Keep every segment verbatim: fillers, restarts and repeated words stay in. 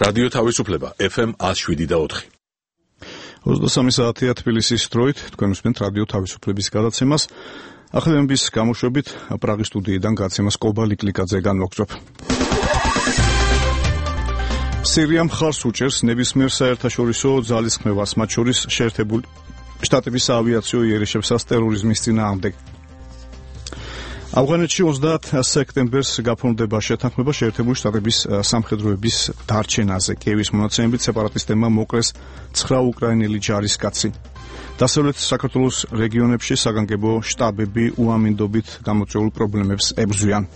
რადიო თავისუფლება ეფ ემ one oh seven და four. ოცდასამი საათია თბილისის დროით, თქვენ უსმენთ რადიო თავისუფლების გადაცემას. ახალების გამოშვებით პრაღის სტუდიიდან გადაცემას კობა ლიკლიკაძე განმოგწვევ. სირია მხარს უჭერს ნებისმიერ საერთაშორისო ძალისხმევას, მათ შორის შეერთებული შტატების ავიაციო იერიშებსაც ტერორიზმის წინააღმდეგ. ავღანეთში ოცდაათი სექტემბერს გაფორმდება შეთანხმება შეერთებული შტატების სამხედროების დარჩენაზე. კიევის მონაცემებით სეპარატისტებმა მოკლეს ცხრა უკრაინელი ჯარისკაცი. დასავლეთ საქართველოს რეგიონებში საგანგებო შტაბები უამინდობით გამოწვეულ პრობლემებს ებრძვიან.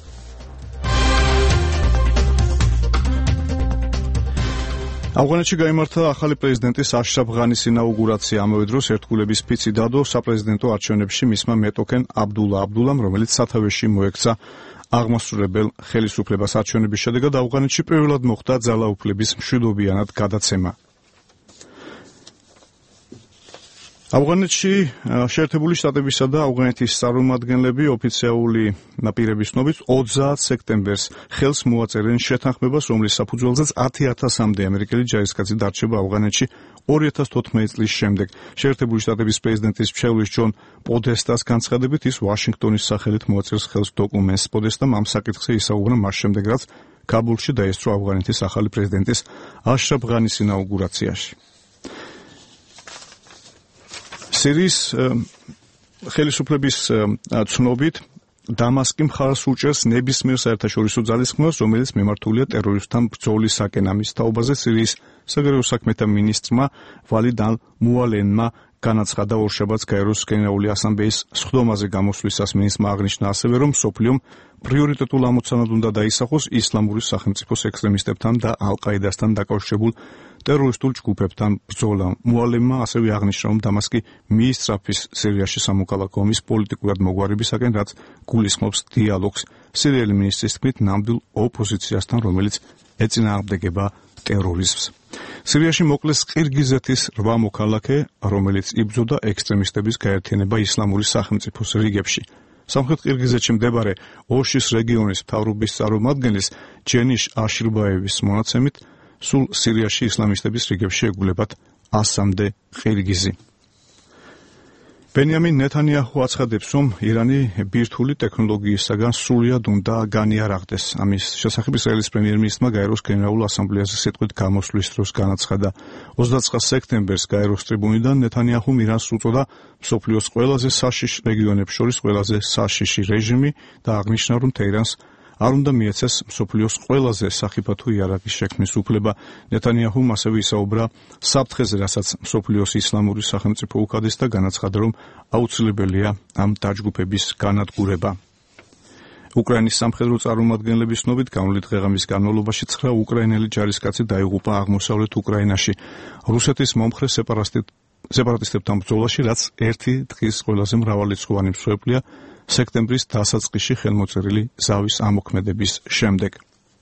ავღანეთში გაიმართა ახალი პრეზიდენტის აშრაფ ღანის ინაუგურაცია. ამავე დროს ერთგულების ფიცი დადო საპრეზიდენტო არჩევნებში მისმა მეტოქენ აბდულა აბდულამ, რომელიც სათავეში მოექცა აღმასრულებელ ხელისუფლებას. არჩევნების შედეგად ავღანეთში პირველად მოხდა ძალაუფლების მშვიდობიანად გადაცემა. ავღანეთში შეერთებული შტატებისა და ავღანეთის წარმომადგენლები ოფიციალური პირების ცნობით ოცდაათი სექტემბერს ხელს მოაწერენ შეთანხმებას, რომლის საფუძველზეც ათი ათასამდე ამერიკელი ჯარისკაცი დარჩება ავღანეთში ორი ათას თოთხმეტი წლის შემდეგ. შეერთებული შტატების პრეზიდენტის მრჩევლის ჯონ პოდესტას განცხადებით, ის ვაშინგტონის სახელით მოაწერს ხელს დოკუმენტს. პოდესტამ ამ საკითხზე ისაუბრა მას შემდეგ, რაც კაბულში დაესწრო ავღანეთის ახალი პრეზიდენტის აშრაფ ღანის ინაუგურაციაში. სირიის ხელისუფლების ცნობით დამასკი მხარს უჭერს ნებისმიერ საერთაშორისო ძალისხმევას, რომელიც მიმართულია ტერორისტთან ბრძოლისაკენ. ამის თაობაზე სირიის საგარეო საქმეთა მინისტრმა ვალიდ ალ-მუალენმა განაცხადა ორშაბათს გაეროს გენერალური ასამბლეის სხდომაზე გამოსვლისას. მინისტრმა აღნიშნა ასევე, რომ მსოფლიომ პრიორიტეტულ ამოცანად უნდა დაისახოს ისლამური სახელმწიფოს ექსტრემისტებთან და ალ-ყაიდასთან დაკავშირებულ ტერორისტულ ჯგუფებთან ბრძოლა. მუალემმა ასევე აღნიშნა, რომ დამასკი მიისწრაფის სირიაში სამოქალაქო ომის პოლიტიკურად მოგვარებისაკენ, რაც გულისხმობს დიალოგს სირიელი მინისტრის თქმით ნამდვილ ოპოზიციასთან, რომელიც ეწინააღმდეგება ტერორიზმს. სირიაში მოკლეს ყირგიზეთის რვა მოქალაქე, რომელიც იბრძოდა ექსტრემისტების გაერთიანება ისლამური სახელმწიფოს რიგებში. სამხრეთ ყირგიზეთში მდებარე ოშის რეგიონის მთავრობის წარმომადგენლის ჯენიშ აშირბაევის მონაცემით, სულ სირიაში ისლამისტების რიგებში ეგულებათ ასამდე ყირგიზი. ბენიამინ ნეთანიაჰუ აცხადებს, რომ ირანი ბირთვული ტექნოლოგიისაგან სრულად უნდა განიარაღდეს. ამის შესახებ ისრაელის პრემიერ-მინისტრმა გაეროს გენერალურ ასამბლეაზე სიტყვით გამოსვლის დროს განაცხადა. ოცდაცხრა სექტემბერს გაეროს ტრიბუნიდან ნეთანიაჰუმ ირანს უწოდა მსოფლიოს ყველაზე საშიშ რეგიონებს შორის ყველაზე საშიში რეჟიმი და აღნიშნა, რომ თეირანს არ უნდა მიეცეს მსოფლიოს ყველაზე სახიფათო იარაღის შექმნის უფლება. ნეთანიაჰუმ ასევე ისაუბრა საფრთხეზე, რასაც მსოფლიოს ისლამური სახელმწიფო უკადეს და განაცხადა, რომ აუცილებელია ამ დაჯგუფების განადგურება. უკრაინის სამხედრო წარმომადგენლების ცნობით გამოვლით დღე-ღამის განმავლობაში ცხრა უკრაინელი ჯარისკაცი დაიღუპა აღმოსავლეთ უკრაინაში რუსეთის მომხრე სეპარატისტებთან ბრძოლაში, რაც ერთი დღის ყველაზე მრავალრიცხოვანი მსხვერპლია სექტემბრის დასაწყისში ხელმოწერილი ზავის ამოქმედების შემდეგ.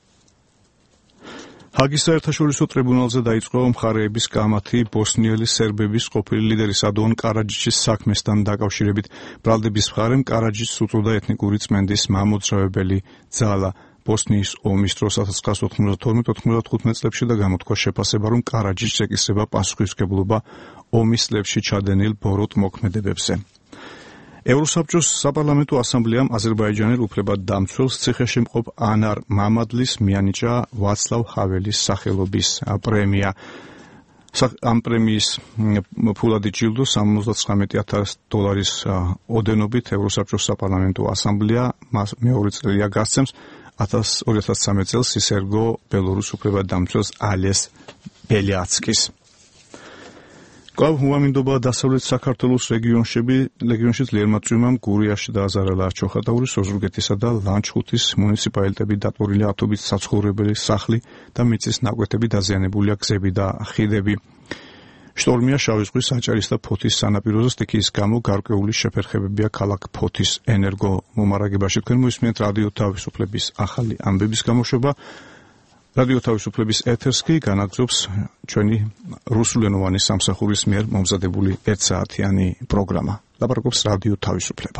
ჰაგის საერთაშორისო ტრიბუნალზე დაიწყო მხარეების კამათი ბოსნიელი სერბების ყოფილი ლიდერის ადონ კარაჯიჩის საქმესთან დაკავშირებით. ბრალდების მხარემ კარაჯიჩს უწოდა ეთნიკური წმენდის მამოძრავებელი ძალა. ბოსნიის ომის დროს ათას ცხრაასი ოთხმოცდათორმეტ ოთხმოცდახუთმეტ წლებში და გამოთქვა შეფასება, რომ კარაჯიჩს ეკისრება პასუხისმგებლობა ომის წლებში ჩადენილ ბოროტ მოქმედებებზე. ევროსაბჭოს საპარლამენტო ასამბლეამ აზერბაიჯანელ უფლებადდამცველს ციხეში მყოფ ანარ მამადლის მიანიჭა ვაცლავ ჰაველის სახელობის პრემია. ამ პრემიის ფულადი ჯილდო სამოცდათხრამეტი ათას დოლარის ოდენობით ევროსაბჭოს საპარლამენტო ასამბლეა მეორე წელია გასცემს ორი ათას ცხრამეტ წელს ისერგო ბელორუს უფლებადდამცველს ალეს ბელიაცკის. კვლავ უამინდობა დასავლეთ საქართველოს რეგიონში ძლიერმა წვიმამ გურიაში დააზარალა ჩოხატაურის, ოზურგეთისა და ლანჩხუთის მუნიციპალიტეტები, დატვირთული ათობით საცხოვრებელი სახლი და მიწის ნაკვეთები, დაზიანებულია გზები და ხიდები. შტორმია შავი ზღვის საჭარის და ფოთის სანაპიროზე, სტიქიის გამო გარკვეული შეფერხებებია ქალაქ ფოთის ენერგომომარაგებაში. თქვენ მოისმენთ რადიო თავისუფლების ახალი ამბების გამოშვება. რადიო თავისუფლების ეთერს კი განაგრძობს ჩვენი რუსულენოვანი სამსახურის მიერ მომზადებული ერთსაათიანი პროგრამა. ლაპარაკობს რადიო თავისუფლება.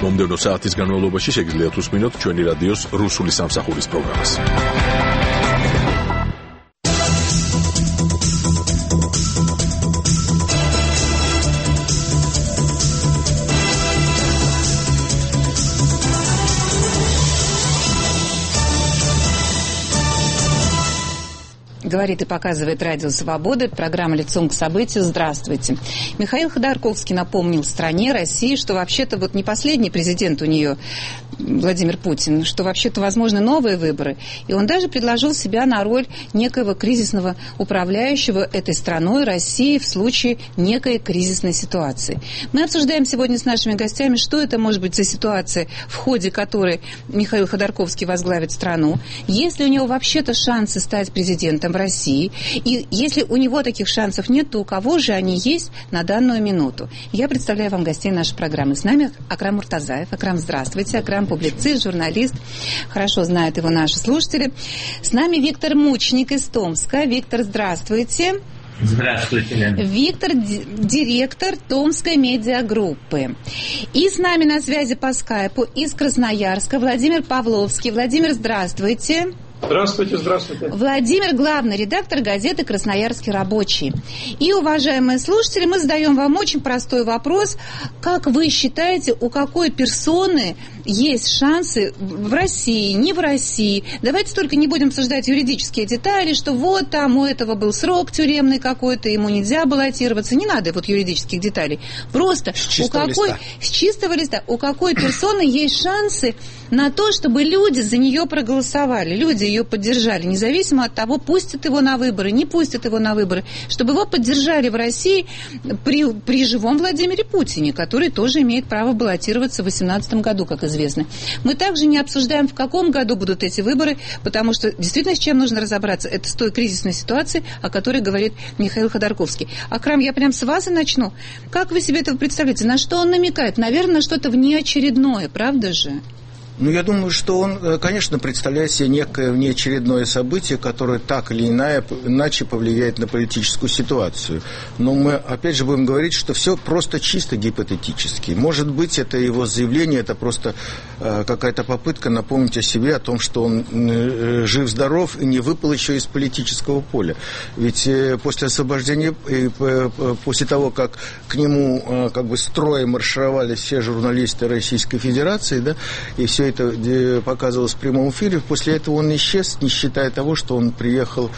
მომდევნო საათის განმავლობაში შეგიძლიათ უსმინოთ ჩვენი რადიოს რუსული სამსახურის პროგრამას. Говорит и показывает Радио Свобода. Программа «Лицом к событию». Здравствуйте. Михаил Ходорковский напомнил стране, России, что вообще-то вот не последний президент у нее, Владимир Путин, что вообще-то возможны новые выборы. И он даже предложил себя на роль некоего кризисного управляющего этой страной, России, в случае некой кризисной ситуации. Мы обсуждаем сегодня с нашими гостями, что это может быть за ситуация, в ходе которой Михаил Ходорковский возглавит страну. Есть ли у него вообще-то шансы стать президентом в России? И если у него таких шансов нет, то у кого же они есть на данную минуту? Я представляю вам гостей нашей программы. С нами Акрам Муртазаев. Акрам, здравствуйте. Акрам публицист, журналист. Хорошо знают его наши слушатели. С нами Виктор Мучник из Томска. Виктор, здравствуйте. Здравствуйте, Лена. Виктор, директор Томской медиагруппы. И с нами на связи по скайпу из Красноярска Владимир Павловский. Владимир, здравствуйте. Здравствуйте, здравствуйте. Владимир, главный редактор газеты «Красноярский рабочий». И, уважаемые слушатели, мы задаем вам очень простой вопрос. Как вы считаете, у какой персоны есть шансы в России, не в России? Давайте только не будем обсуждать юридические детали, что вот там у этого был срок тюремный какой-то, ему нельзя баллотироваться. Не надо вот юридических деталей. Просто с у какой, листа. с чистого листа, у какой персоны есть шансы на то, чтобы люди за нее проголосовали, люди ее поддержали, независимо от того, пустят его на выборы, не пустят его на выборы, чтобы его поддержали в России при, при живом Владимире Путине, который тоже имеет право баллотироваться в две тысячи восемнадцатом году, как известно. Мы также не обсуждаем, в каком году будут эти выборы, потому что действительно с чем нужно разобраться, это с той кризисной ситуацией, о которой говорит Михаил Ходорковский. Акрам, я прям с вас и начну. Как вы себе это представляете? На что он намекает? Наверное, на что-то внеочередное, правда же? Ну, я думаю, что он, конечно, представляет себе некое внеочередное событие, которое так или иначе повлияет на политическую ситуацию. Но мы, опять же, будем говорить, что все просто чисто гипотетически. Может быть, это его заявление, это просто какая-то попытка напомнить о себе, о том, что он жив-здоров и не выпал еще из политического поля. Ведь после освобождения, после того, как к нему как бы строем маршировали все журналисты Российской Федерации, да, и все это показывалось в прямом эфире. После этого он исчез, не считая того, что он приехал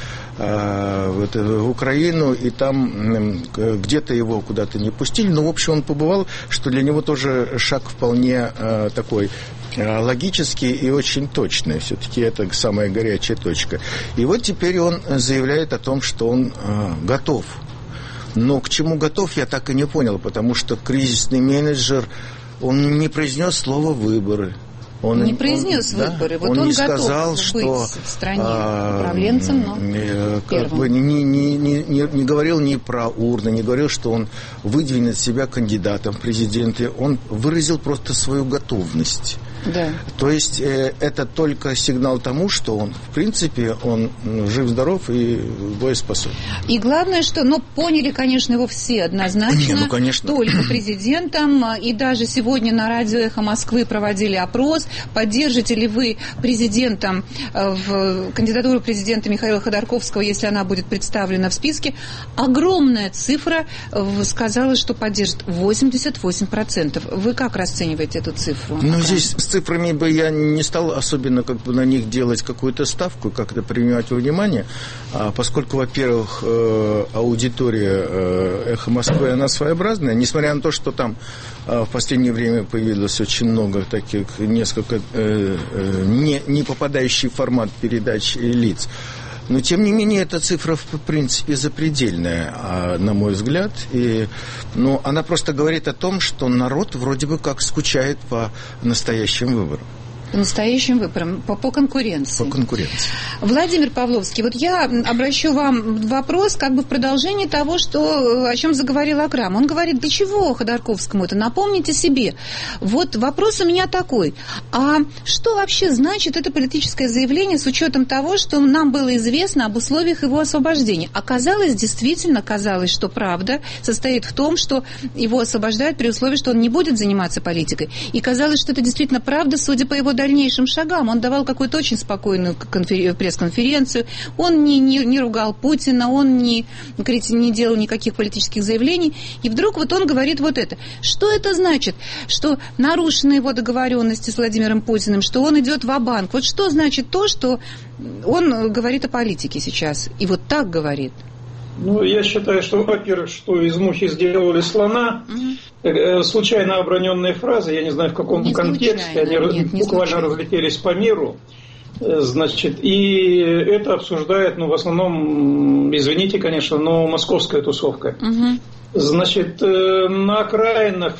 э, в, это, в Украину, и там э, где-то его куда-то не пустили. Но, в общем, он побывал, что для него тоже шаг вполне э, такой э, логический и очень точный. Все-таки это самая горячая точка. И вот теперь он заявляет о том, что он э, готов. Но к чему готов, я так и не понял, потому что кризисный менеджер, он не произнес слово «выборы». Он не произнес он, выборы, да, вот он, он не готов сказал, быть что, в стране а, управленцем, но э, как первым. бы не, не, не, не, не говорил ни про урны, не говорил, что он выдвинет себя кандидатом в президенты. Он выразил просто свою готовность. Да. То есть э, это только сигнал тому, что он, в принципе, он жив-здоров и боеспособен. И главное, что, ну, поняли, конечно, его все однозначно. Не, ну, конечно. Только президентом. И даже сегодня на радио «Эхо Москвы» проводили опрос. Поддержите ли вы президентом, в кандидатуру президента Михаила Ходорковского, если она будет представлена в списке? Огромная цифра сказала, что поддержит восемьдесят восемь процентов. Вы как расцениваете эту цифру? Ну, здесь с цифрами бы я не стал особенно как бы на них делать какую-то ставку, как-то принимать во внимание, поскольку, во-первых, аудитория «Эхо Москвы», она своеобразная, несмотря на то, что там в последнее время появилось очень много таких, несколько не, не попадающих в формат передач лиц. Но, тем не менее, эта цифра, в принципе, запредельная, на мой взгляд. И, ну, она просто говорит о том, что народ вроде бы как скучает по настоящим выборам. По настоящим выборам, по, по конкуренции. По конкуренции. Владимир Павловский, вот я обращу вам вопрос как бы в продолжении того, что, о чем заговорил Акрам. Он говорит, для чего Ходорковскому это? Напомните себе. Вот вопрос у меня такой. А что вообще значит это политическое заявление с учетом того, что нам было известно об условиях его освобождения? Оказалось, действительно казалось, что правда состоит в том, что его освобождают при условии, что он не будет заниматься политикой. И казалось, что это действительно правда, судя по его дальнейшим шагам. Он давал какую-то очень спокойную конфер... пресс-конференцию, он не, не, не ругал Путина, он не, не делал никаких политических заявлений. И вдруг вот он говорит вот это. Что это значит? Что нарушены его договоренности с Владимиром Путиным, что он идет ва-банк. Вот что значит то, что он говорит о политике сейчас? И вот так говорит. Ну, я считаю, что, во-первых, что из мухи сделали слона, угу. случайно оброненные фразы, я не знаю, в каком не контексте, они нет, буквально случайно разлетелись по миру, значит, и это обсуждает, ну, в основном, извините, конечно, но московская тусовка. Угу. Значит, на окраинах,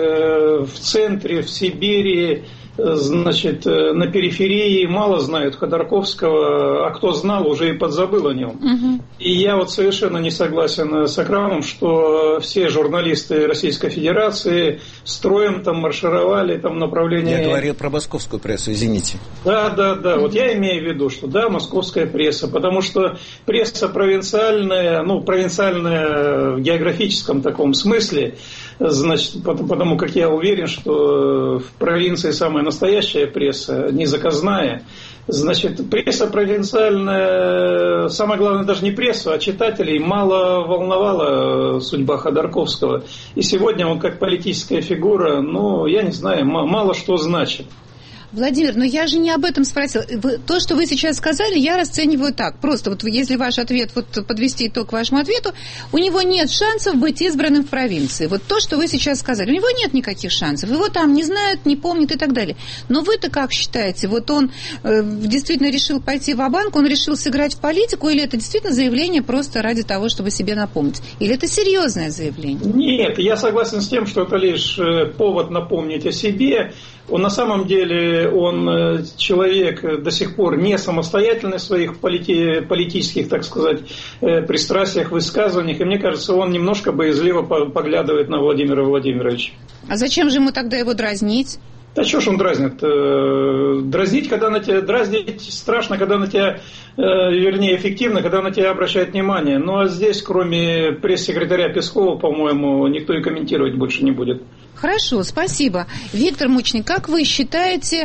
в центре, в Сибири, значит, на периферии мало знают Ходорковского, а кто знал, уже и подзабыл о нем. Угу. И я вот совершенно не согласен с Акрамом, что все журналисты Российской Федерации строем там маршировали там направление... Я говорил про московскую прессу, извините. Да, да, да. Угу. Вот я имею в виду, что да, московская пресса, потому что пресса провинциальная, ну, провинциальная в географическом таком смысле, значит, потому как я уверен, что в провинции самая настоящая пресса, не заказная. Значит, пресса провинциальная, самое главное даже не прессу, а читателей мало волновала судьба Ходорковского. И сегодня он как политическая фигура, ну, я не знаю, мало что значит. Владимир, но я же не об этом спросила. Вы, то, что вы сейчас сказали, я расцениваю так. Просто вот если ваш ответ, вот подвести итог к вашему ответу, у него нет шансов быть избранным в провинции. Вот то, что вы сейчас сказали, у него нет никаких шансов. Его там не знают, не помнят и так далее. Но вы-то как считаете? Вот он э, действительно решил пойти ва-банк, он решил сыграть в политику, или это действительно заявление просто ради того, чтобы себе напомнить? Или это серьезное заявление? Нет, я согласен с тем, что это лишь повод напомнить о себе. Он на самом деле, он человек до сих пор не самостоятельный в своих полити- политических, так сказать, пристрастиях, высказываниях. И мне кажется, он немножко боязливо поглядывает на Владимира Владимировича. А зачем же ему тогда его дразнить? Да что ж он дразнит? Дразнить, когда на тебя, дразнить страшно, когда на тебя, вернее, эффективно, когда на тебя обращают внимание. Ну а здесь, кроме пресс-секретаря Пескова, по-моему, никто и комментировать больше не будет. Хорошо, спасибо. Виктор Мучник, как вы считаете,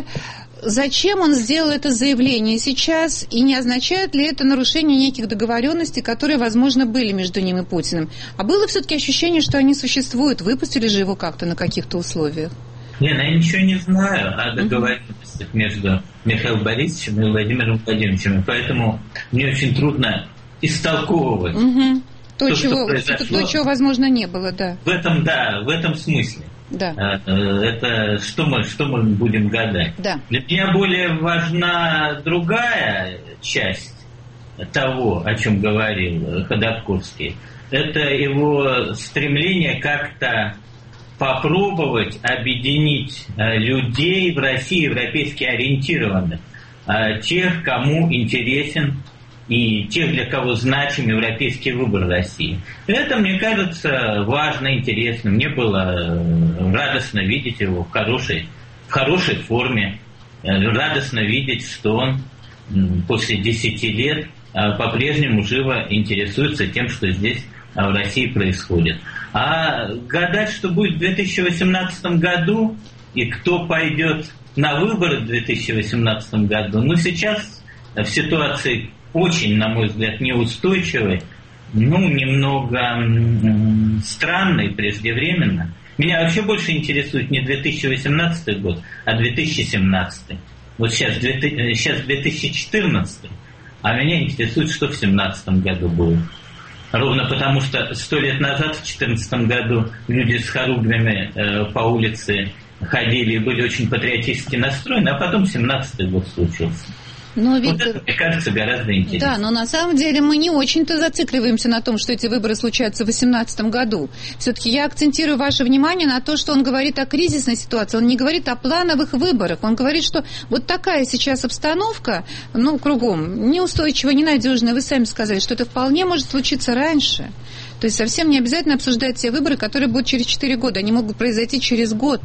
зачем он сделал это заявление сейчас, и не означает ли это нарушение неких договоренностей, которые, возможно, были между ним и Путиным? А было все-таки ощущение, что они существуют? Выпустили же его как-то на каких-то условиях? Нет, я ничего не знаю о договоренностях между Михаилом Борисовичем и Владимиром Владимировичем, поэтому мне очень трудно истолковывать угу. то, то, чего, что произошло. То, чего, возможно, не было, да. В этом, да, в этом смысле. Да. Это что мы, что мы будем гадать. Да. Для меня более важна другая часть того, о чем говорил Ходорковский. Это его стремление как-то попробовать объединить людей в России, европейски ориентированных, тех, кому интересен и тех, для кого значим европейский выбор России. Это, мне кажется, важно, интересно. Мне было радостно видеть его в хорошей, в хорошей форме. Радостно видеть, что он после десяти лет по-прежнему живо интересуется тем, что здесь в России происходит. А гадать, что будет в две тысячи восемнадцатом году и кто пойдет на выборы в две тысячи восемнадцатом году, ну, сейчас в ситуации очень, на мой взгляд, неустойчивой, ну, немного м- странной, преждевременно. Меня вообще больше интересует не две тысячи восемнадцатый год, а две тысячи семнадцатый. Вот сейчас, сейчас две тысячи четырнадцатый, а меня интересует, что в две тысячи семнадцатом году будет. Ровно потому, что сто лет назад, в две тысячи четырнадцатом году, люди с хоругвями э, по улице ходили и были очень патриотически настроены, а потом семнадцатый год случился. Но, Виктор... Вот это, мне кажется, гораздо интереснее. Да, но на самом деле мы не очень-то зацикливаемся на том, что эти выборы случаются в две тысячи восемнадцатом году. Все-таки я акцентирую ваше внимание на то, что он говорит о кризисной ситуации, он не говорит о плановых выборах, он говорит, что вот такая сейчас обстановка, ну, кругом, неустойчивая, ненадежная, вы сами сказали, что это вполне может случиться раньше. То есть совсем не обязательно обсуждать те выборы, которые будут через четыре года, они могут произойти через год.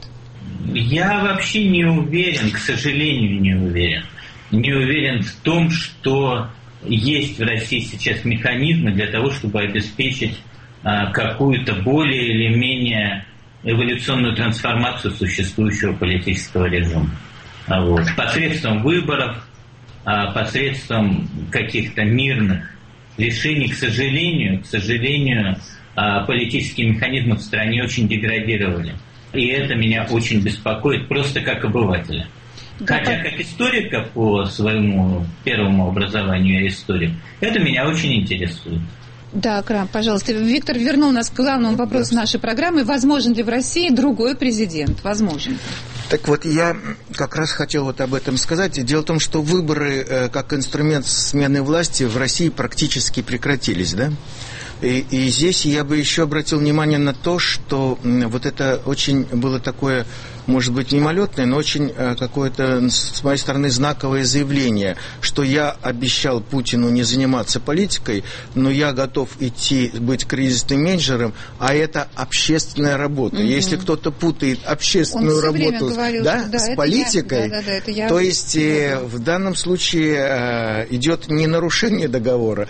Я вообще не уверен, к сожалению, не уверен. Не уверен в том, что есть в России сейчас механизмы для того, чтобы обеспечить а, какую-то более или менее эволюционную трансформацию существующего политического режима. А вот. Посредством выборов, а, посредством каких-то мирных решений, к сожалению, к сожалению, а, политические механизмы в стране очень деградировали. И это меня очень беспокоит, просто как обывателя. Хотя как историка по своему первому образованию я историк, это меня очень интересует. Да, Крам, пожалуйста. Виктор вернул нас к главному вопросу нашей программы. Возможен ли в России другой президент? Возможен. Так вот, я как раз хотел вот об этом сказать. Дело в том, что выборы как инструмент смены власти в России практически прекратились, да? И, и здесь я бы еще обратил внимание на то, что вот это очень было такое, может быть, мимолетное, но очень какое-то, с моей стороны, знаковое заявление, что я обещал Путину не заниматься политикой, но я готов идти быть кризисным менеджером, а это общественная работа. Mm-hmm. Если кто-то путает общественную работу говорил, да, да, с политикой, я, да, да, да, это я... то есть э, в данном случае э, идет не нарушение договора,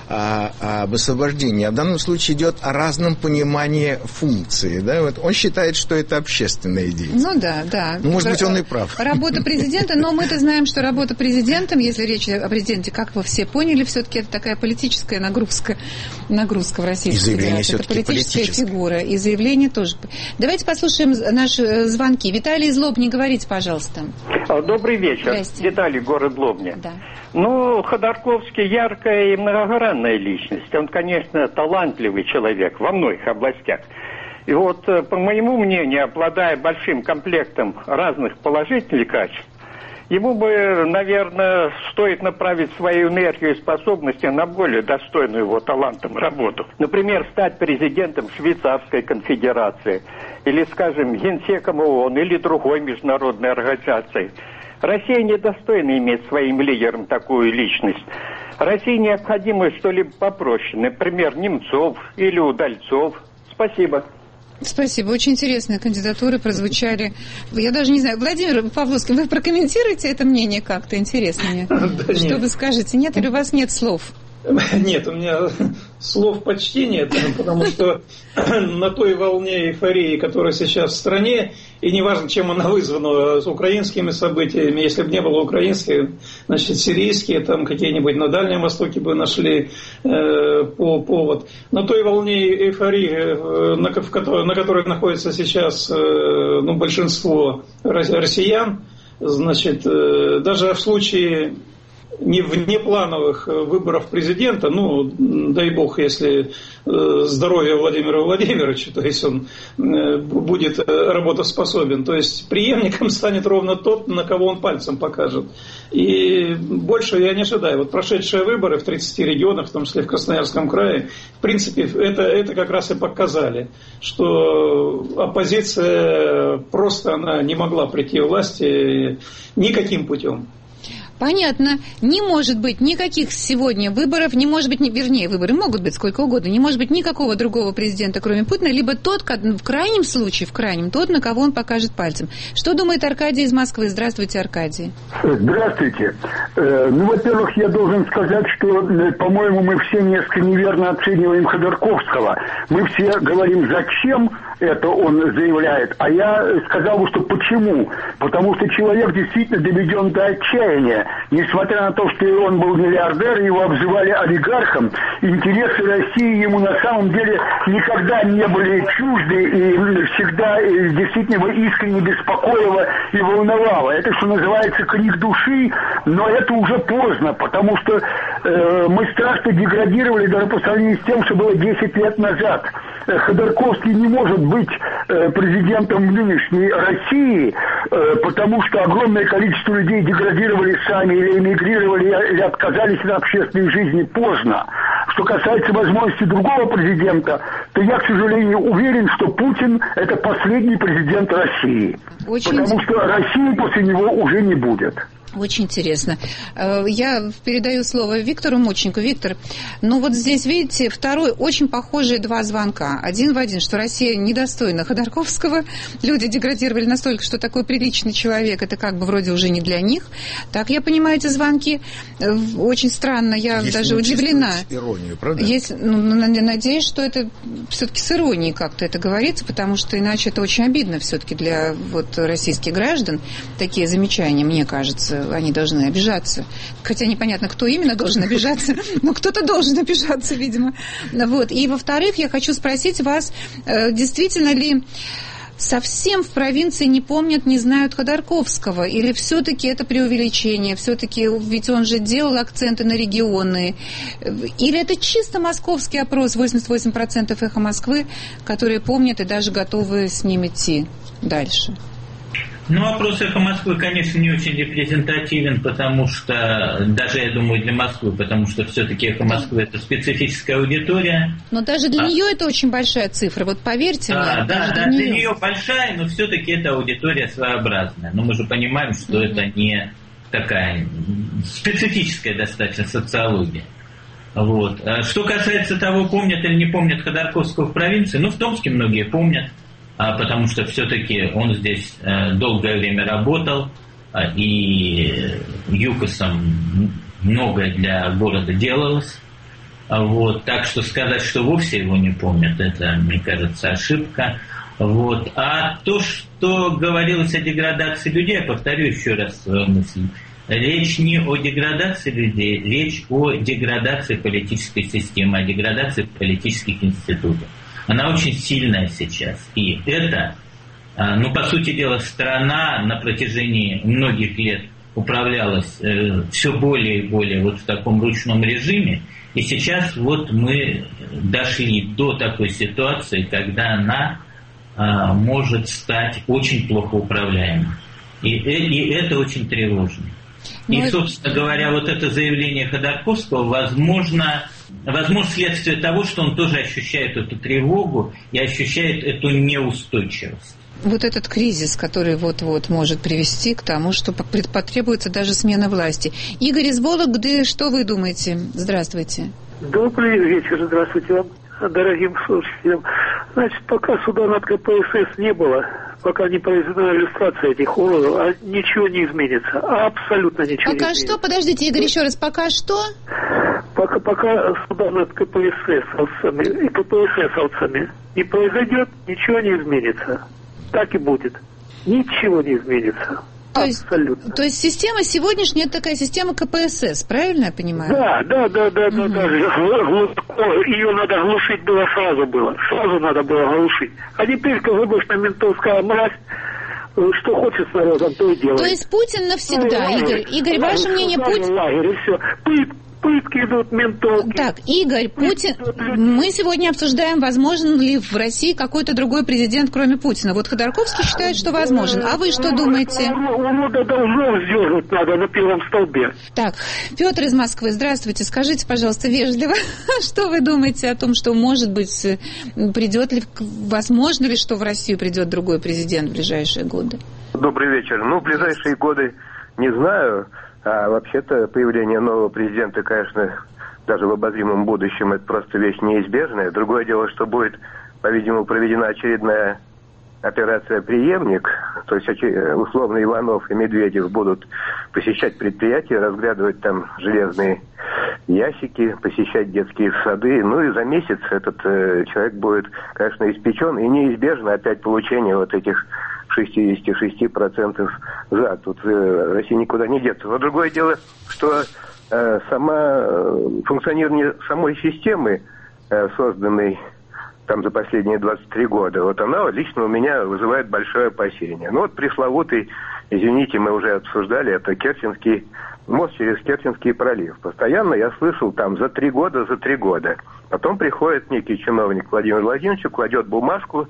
А, об освобождении, а в данном случае идет о разном понимании функции. Да? Вот он считает, что это общественная деятельность. Ну да, да. Ну, может быть, он и прав. Работа президента, но мы-то знаем, что работа президентом, если речь о президенте, как вы все поняли, все-таки это такая политическая нагрузка, нагрузка в Российской Федерации. Это политическая фигура. И заявление тоже. Давайте послушаем наши звонки. Виталий из Лобни, говорите, пожалуйста. Добрый вечер. Здрасте. Виталий, город Лобня. Да. Ну, Ходорковский яркая и многогранная личность. Он, конечно, талантливый человек во многих областях. И вот, по моему мнению, обладая большим комплектом разных положительных качеств, ему бы, наверное, стоит направить свою энергию и способности на более достойную его талантом работу. Например, стать президентом Швейцарской конфедерации, или, скажем, генсеком ООН, или другой международной организации. Россия недостойна иметь своим лидером такую личность. России необходимо что-либо попроще, например, Немцов или Удальцов. Спасибо. Спасибо. Очень интересные кандидатуры прозвучали. Я даже не знаю. Владимир Павловский, вы прокомментируете это мнение как-то? Интересно мне. Что вы скажете? Нет, или у вас нет слов? Нет, у меня слов почти нет, потому что на той волне эйфории, которая сейчас в стране, и неважно, чем она вызвана, с украинскими событиями, если бы не было украинских, значит, сирийские, там какие-нибудь на Дальнем Востоке бы нашли э, по, повод. На той волне эйфории, э, на, в которой, на которой находится сейчас э, ну, большинство россиян, значит, э, даже в случае... не внеплановых выборов президента, ну, дай бог, если здоровье Владимира Владимировича, то есть он будет работоспособен, то есть преемником станет ровно тот, на кого он пальцем покажет. И больше я не ожидаю. Вот прошедшие выборы в тридцати регионах, в том числе в Красноярском крае, в принципе, это, это как раз и показали, что оппозиция просто она не могла прийти к власти никаким путем. Понятно. Не может быть никаких сегодня выборов, не может быть, вернее, выборы могут быть сколько угодно, не может быть никакого другого президента, кроме Путина, либо тот, в крайнем случае, в крайнем, тот, на кого он покажет пальцем. Что думает Аркадий из Москвы? Здравствуйте, Аркадий. Здравствуйте. Ну, во-первых, я должен сказать, что, по-моему, мы все несколько неверно оцениваем Ходорковского. Мы все говорим, зачем это он заявляет, а я сказал бы, что почему. Потому что человек действительно доведен до отчаяния. Несмотря на то, что он был миллиардер, его обзывали олигархом, интересы России ему на самом деле никогда не были чужды и всегда действительно его искренне беспокоило и волновало. Это, что называется, крик души, но это уже поздно, потому что э, мы страшно деградировали даже по сравнению с тем, что было десять лет назад. Ходорковский не может быть э, президентом нынешней России, потому что огромное количество людей деградировали сами или эмигрировали, или отказались от общественной жизни поздно. Что касается возможности другого президента, то я, к сожалению, уверен, что Путин – это последний президент России. Очень... Потому что России после него уже не будет. Очень интересно. Я передаю слово Виктору Мочнику. Виктор, ну вот здесь, видите, второй, очень похожие два звонка. Один в один, что Россия недостойна Ходорковского. Люди деградировали настолько, что такой приличный человек, это как бы вроде уже не для них. Так я понимаю эти звонки. Очень странно, я Если даже удивлена. Иронию, правда? Есть, ну, надеюсь, что это все-таки с иронией как-то это говорится, потому что иначе это очень обидно все-таки для вот, российских граждан. Такие замечания, мне кажется, они должны обижаться. Хотя непонятно, кто именно должен обижаться, но кто-то должен обижаться, видимо. Вот. И, во-вторых, я хочу спросить вас, действительно ли совсем в провинции не помнят, не знают Ходорковского? Или все-таки это преувеличение? Все-таки, ведь он же делал акценты на регионы. Или это чисто московский опрос, восемьдесят восемь процентов «Эхо Москвы», которые помнят и даже готовы с ним идти дальше? Ну, опрос «Эхо Москвы», конечно, не очень репрезентативен, потому что, даже, я думаю, для Москвы, потому что все-таки «Эхо Москвы» – это специфическая аудитория. Но даже для а... нее это очень большая цифра, вот поверьте да, мне. Да, даже да, для, для нее. нее большая, но все-таки это аудитория своеобразная. Но мы же понимаем, что mm-hmm. это не такая специфическая достаточно социология. Вот. Что касается того, помнят или не помнят Ходорковского в провинции, ну, в Томске многие помнят. Потому что все-таки он здесь долгое время работал, и ЮКОСом многое для города делалось. Вот. Так что сказать, что вовсе его не помнят, это, мне кажется, ошибка. Вот. А то, что говорилось о деградации людей, я повторю еще раз свою мысль. Речь не о деградации людей, речь о деградации политической системы, о деградации политических институтов. Она очень сильная сейчас. И это, ну, по сути дела, страна на протяжении многих лет управлялась э, все более и более вот в таком ручном режиме. И сейчас вот мы дошли до такой ситуации, когда она э, может стать очень плохо управляемой. И, и это очень тревожно. И, собственно говоря, вот это заявление Ходорковского, возможно... Возможно, следствие того, что он тоже ощущает эту тревогу и ощущает эту неустойчивость. Вот этот кризис, который вот-вот может привести к тому, что потребуется даже смена власти. Игорь из Вологды, что вы думаете? Здравствуйте. Добрый вечер, здравствуйте вам, дорогим слушателям. Значит, пока суда над КПСС не было, пока не произведена иллюстрация этих уродов, ничего не изменится. Абсолютно ничего пока не изменится. Пока что? Подождите, Игорь, еще раз. Пока что? Пока, пока суда над КПССовцами и КПССовцами не произойдет, ничего не изменится. Так и будет. Ничего не изменится. То есть, абсолютно. То есть система сегодняшняя, это такая система КПСС, правильно я понимаю? Да, да, да, да, угу. да, да. Ее надо глушить было сразу было. Сразу надо было глушить. А теперь, КГБшная ментовская мразь, что хочет с народом, то и делает. То есть Путин навсегда, ну, Игорь, Игорь, лагерь, ваше мнение, Путин... Лагерь, и все. Пытки, пытки идут, ментовки. Так, Игорь, Путин... Мы сегодня обсуждаем, возможен ли в России какой-то другой президент, кроме Путина. Вот Ходорковский считает, что возможен. А вы что думаете? Урода должно сдернуть надо на первом столбе. Так, Петр из Москвы, здравствуйте. Скажите, пожалуйста, вежливо, что вы думаете о том, что, может быть, придет ли, возможно ли, что в Россию придет другой президент в ближайшие годы? Добрый вечер. Ну, в ближайшие годы не знаю. А вообще-то появление нового президента, конечно, даже в обозримом будущем, это просто вещь неизбежная. Другое дело, что будет, по-видимому, проведена очередная операция «Преемник», то есть условно Иванов и Медведев будут посещать предприятия, разглядывать там железные ящики, посещать детские сады. Ну и за месяц этот э, человек будет, конечно, испечен, и неизбежно опять получение вот этих шестьдесят шесть процентов за. Тут э, Россия никуда не деться. Но другое дело, что э, сама э, функционирование самой системы, э, созданной там за последние двадцать три года, вот она лично у меня вызывает большое опасение. Ну вот пресловутый, извините, мы уже обсуждали, это Керченский мост через Керченский пролив. Постоянно я слышал там за три года, за три года. Потом приходит некий чиновник Владимир Владимирович, кладет бумажку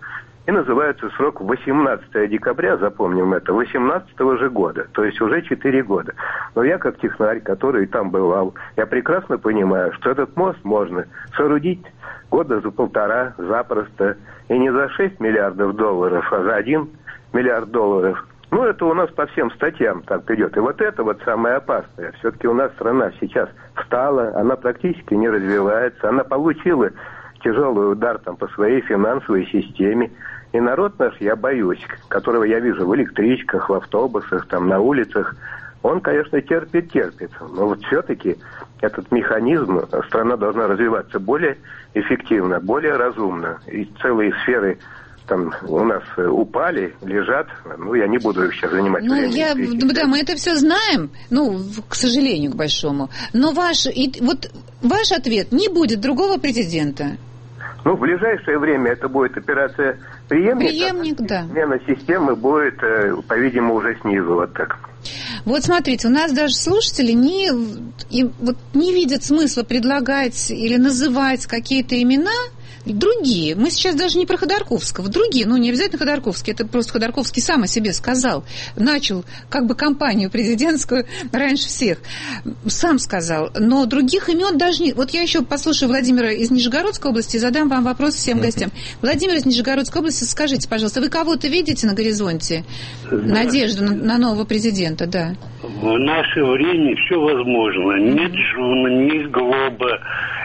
и называется срок восемнадцатого декабря, запомним это, восемнадцатого же года, то есть уже четыре года. Но я как технарь, который там бывал, я прекрасно понимаю, что этот мост можно соорудить года за полтора запросто, и не за шесть миллиардов долларов, а за один миллиард долларов. Ну, это у нас по всем статьям так идет. И вот это вот самое опасное. Все-таки у нас страна сейчас встала, она практически не развивается, она получила тяжелый удар там по своей финансовой системе. И народ наш, я боюсь, которого я вижу в электричках, в автобусах, там на улицах, он, конечно, терпит, терпит. Но вот все-таки этот механизм, страна должна развиваться более эффективно, более разумно. И целые сферы там у нас упали, лежат. Ну, я не буду их сейчас занимать ну, времени. Я, да, мы это все знаем, ну, к сожалению, к большому. Но ваш, и, вот, ваш ответ: не будет другого президента. Ну, в ближайшее время это будет операция «Преемник». Преемник, а да. Смена системы будет, по-видимому, уже снизу, вот так. Вот смотрите, у нас даже слушатели не, и, вот, не видят смысла предлагать или называть какие-то имена другие. Мы сейчас даже не про Ходорковского, другие, ну не обязательно Ходорковский, это просто Ходорковский сам о себе сказал, начал как бы кампанию президентскую раньше всех, сам сказал, но других имен даже не... Вот я еще послушаю Владимира из Нижегородской области и задам вам вопрос всем гостям. Владимир из Нижегородской области, скажите, пожалуйста, вы кого-то видите на горизонте? Надежду на, на нового президента, да. В наше время все возможно. Ни Джуна, ни Глоба,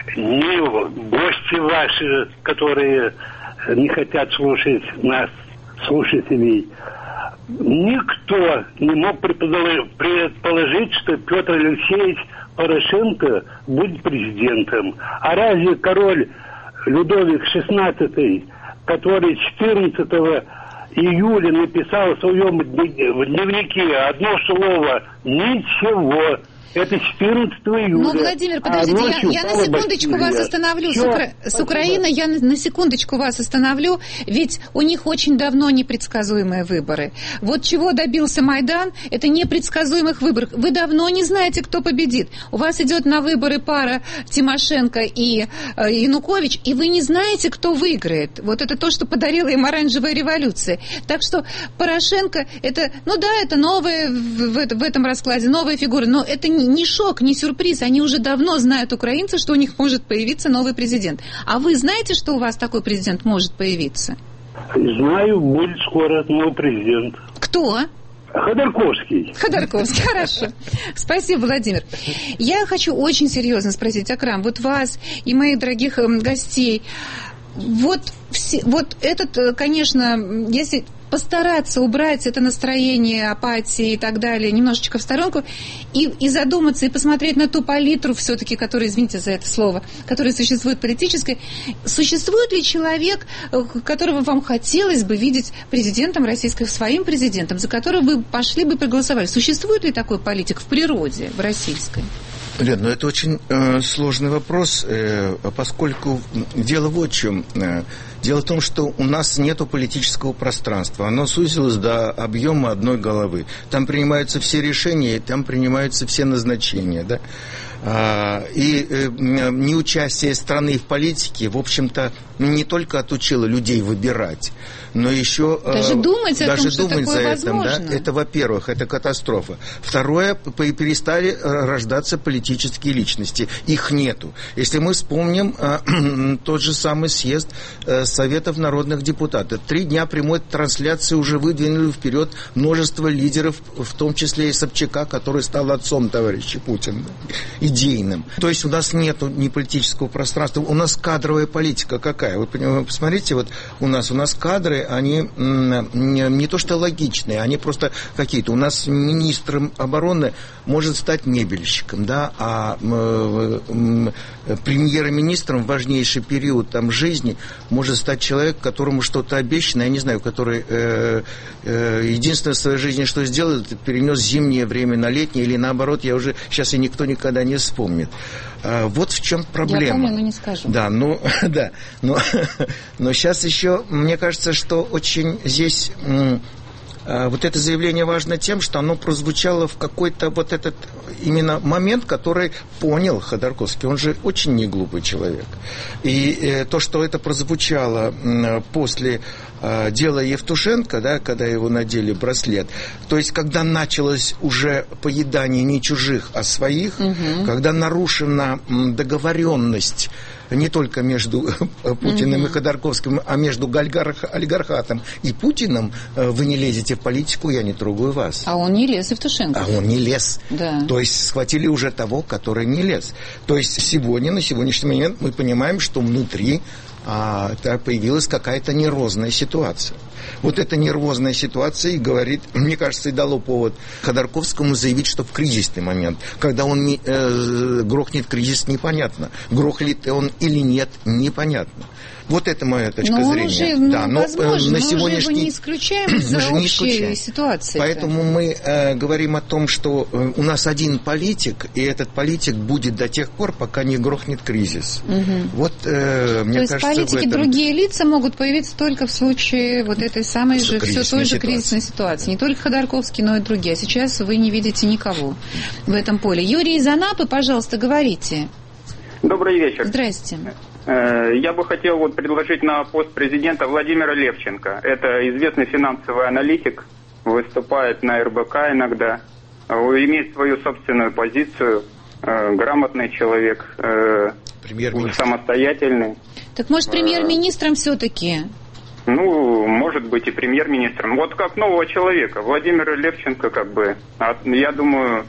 ни гости ваши, которые не хотят слушать нас, слушателей. Никто не мог предположить, что Петр Алексеевич Порошенко будет президентом. А разве король Людовик шестнадцатый, который четырнадцатого июля написал в своем дневнике одно слово «ничего». Это четырнадцатого июля. Ну, Владимир, подождите, а я, я на секундочку вас остановлю. С, Укра... с Украиной я на, на секундочку вас остановлю, ведь у них очень давно непредсказуемые выборы. Вот чего добился Майдан, это непредсказуемых выборов. Вы давно не знаете, кто победит. У вас идет на выборы пара Тимошенко и э, Янукович, и вы не знаете, кто выиграет. Вот это то, что подарила им оранжевая революция. Так что Порошенко, это, ну да, это новая в, в, в этом раскладе, новая фигура, но это не не шок, не сюрприз. Они уже давно знают, украинцы, что у них может появиться новый президент. А вы знаете, что у вас такой президент может появиться? Знаю, будет скоро новый президент. Кто? Ходорковский. Ходорковский, хорошо. Спасибо, Владимир. Я хочу очень серьезно спросить, Акрам, вот вас и моих дорогих гостей. Вот, все, вот этот, конечно, если постараться убрать это настроение, апатии и так далее немножечко в сторонку и, и задуматься, и посмотреть на ту палитру все-таки, которая, извините за это слово, которая существует политической. Существует ли человек, которого вам хотелось бы видеть президентом российским, своим президентом, за которого вы пошли бы проголосовали? Существует ли такой политик в природе, в российской? Лен, ну это очень э, сложный вопрос, э, поскольку дело вот в чем. Э, дело в том, что у нас нет политического пространства. Оно сузилось до объема одной головы. Там принимаются все решения, там принимаются все назначения. Да? А, и э, неучастие страны в политике, в общем-то, не только отучило людей выбирать, но еще... Даже думать даже о том, что думать такое за возможно. Этим, да? Это, во-первых, это катастрофа. Второе, перестали рождаться политические личности. Их нету. Если мы вспомним э, тот же самый съезд э, Советов народных депутатов. Три дня прямой трансляции уже выдвинули вперед множество лидеров, в том числе и Собчака, который стал отцом товарища Путина, идейным. То есть у нас нету ни политического пространства, у нас кадровая политика какая? Вы посмотрите, вот у нас, у нас кадры, они не, не то что логичные, они просто какие-то. У нас министром обороны может стать мебельщиком, да, а э, э, премьер-министром в важнейший период там, жизни может стать человек, которому что-то обещано, я не знаю, который э, э, единственное в своей жизни, что сделал, это перенес зимнее время на летнее, или наоборот, я уже сейчас и никто никогда не вспомнит. А, вот в чем проблема. Я помню, но не скажу. Да, ну, да, но, но сейчас еще, мне кажется, что очень здесь м, вот это заявление важно тем, что оно прозвучало в какой-то вот этот именно момент, который понял Ходорковский. Он же очень неглупый человек. И то, что это прозвучало после дела Евтушенко, да, когда его надели браслет, то есть когда началось уже поедание не чужих, а своих, угу. когда нарушена договоренность не только между Путиным mm-hmm. и Ходорковским, а между олигархатом и Путиным, вы не лезете в политику, я не трогаю вас. А он не лез, Евтушенко. А он не лез. Да. То есть схватили уже того, который не лез. То есть сегодня, на сегодняшний момент мы понимаем, что внутри а, появилась какая-то нервозная ситуация. Вот эта нервозная ситуация и говорит, мне кажется, и дало повод Ходорковскому заявить, что в кризисный момент, когда он не, э, грохнет кризис, непонятно. Грохнет он или нет, непонятно. Вот это моя точка но зрения. Уже, ну, да, но возможно, на сегодняшний... мы уже его не исключаем из-за общей ситуации. Поэтому мы э, говорим о том, что э, у нас один политик, и этот политик будет до тех пор, пока не грохнет кризис. Угу. Вот, э, мне То кажется, есть политики, этом... другие лица могут появиться только в случае вот этой самой же, все той же ситуации. кризисной ситуации. Не только Ходорковский, но и другие. А сейчас вы не видите никого в этом поле. Юрий из Анапы, пожалуйста, говорите. Добрый вечер. Здрасте. Я бы хотел вот предложить на пост президента Владимира Левченко. Это известный финансовый аналитик, выступает на эр бэ ка иногда, имеет свою собственную позицию, грамотный человек, самостоятельный. Так может премьер-министром все-таки? Ну, может быть и премьер-министром. Вот как нового человека. Владимир Левченко, как бы, я думаю...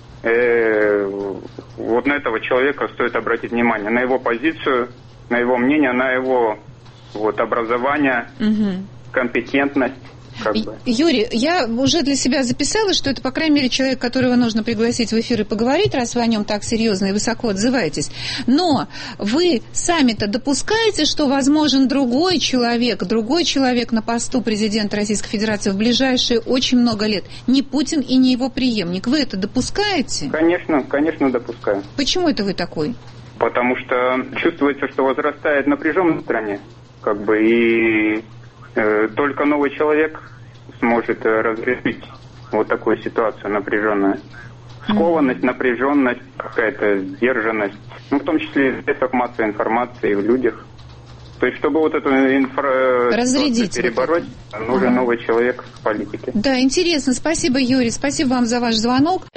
Э, вот на этого человека стоит обратить внимание, на его позицию, на его мнение, на его вот, образование, угу. компетентность. Как бы. Юрий, я уже для себя записала, что это, по крайней мере, человек, которого нужно пригласить в эфир и поговорить, раз вы о нем так серьезно и высоко отзываетесь. Но вы сами-то допускаете, что возможен другой человек, другой человек на посту президента Российской Федерации в ближайшие очень много лет? Не Путин и не его преемник. Вы это допускаете? Конечно, конечно, допускаю. Почему это вы такой? Потому что чувствуется, что возрастает напряженность в стране. Как бы и... Только новый человек сможет разрешить вот такую ситуацию напряженную. Скованность, напряженность, какая-то сдержанность, ну, в том числе и в средствах массовой информации, и в людях. То есть, чтобы вот эту информацию перебороть, нужен ага. новый человек в политике. Да, интересно. Спасибо, Юрий. Спасибо вам за ваш звонок.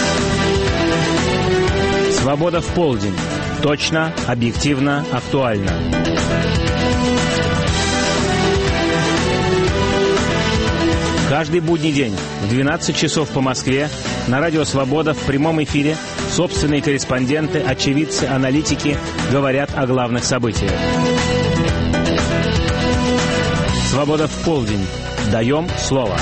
Свобода в полдень. Точно, объективно, актуально. Каждый будний день в двенадцать часов по Москве на радио «Свобода» в прямом эфире собственные корреспонденты, очевидцы, аналитики говорят о главных событиях. «Свобода в полдень». Даем слово.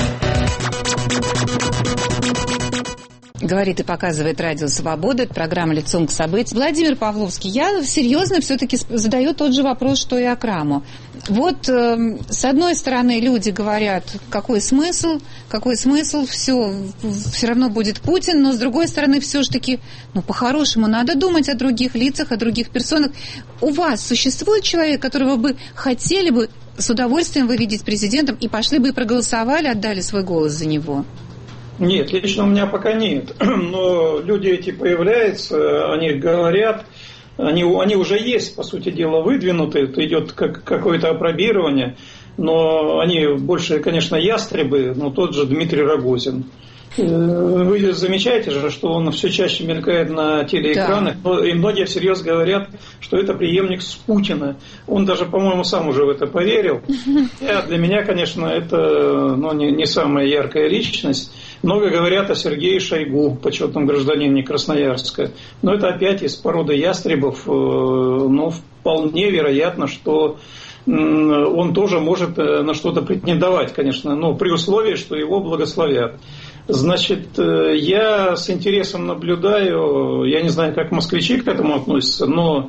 Говорит и показывает радио «Свобода». Это программа «Лицом к событиям». Владимир Павловский, я серьезно все-таки задаю тот же вопрос, что и Акраму. Вот, э, с одной стороны, люди говорят, какой смысл, какой смысл, все, все равно будет Путин, но с другой стороны, все же таки, ну, по-хорошему, надо думать о других лицах, о других персонах. У вас существует человек, которого бы хотели бы с удовольствием вы видеть президентом и пошли бы и проголосовали, отдали свой голос за него? Нет, лично у меня пока нет. Но люди эти появляются, они говорят, они, они уже есть, по сути дела, выдвинуты. Это идет как какое-то опробирование. Но они больше, конечно, ястребы, но тот же Дмитрий Рогозин. Вы замечаете же, что он все чаще мелькает на телеэкранах, да. И многие всерьез говорят, что это преемник с Путина. Он даже, по-моему, сам уже в это поверил. А для меня, конечно, это ну, не, не самая яркая личность. Много говорят о Сергее Шойгу, почетном гражданине Красноярска. Но это опять из породы ястребов. Но вполне вероятно, что он тоже может на что-то претендовать, конечно, но при условии, что его благословят. Значит, я с интересом наблюдаю, я не знаю, как москвичи к этому относятся, но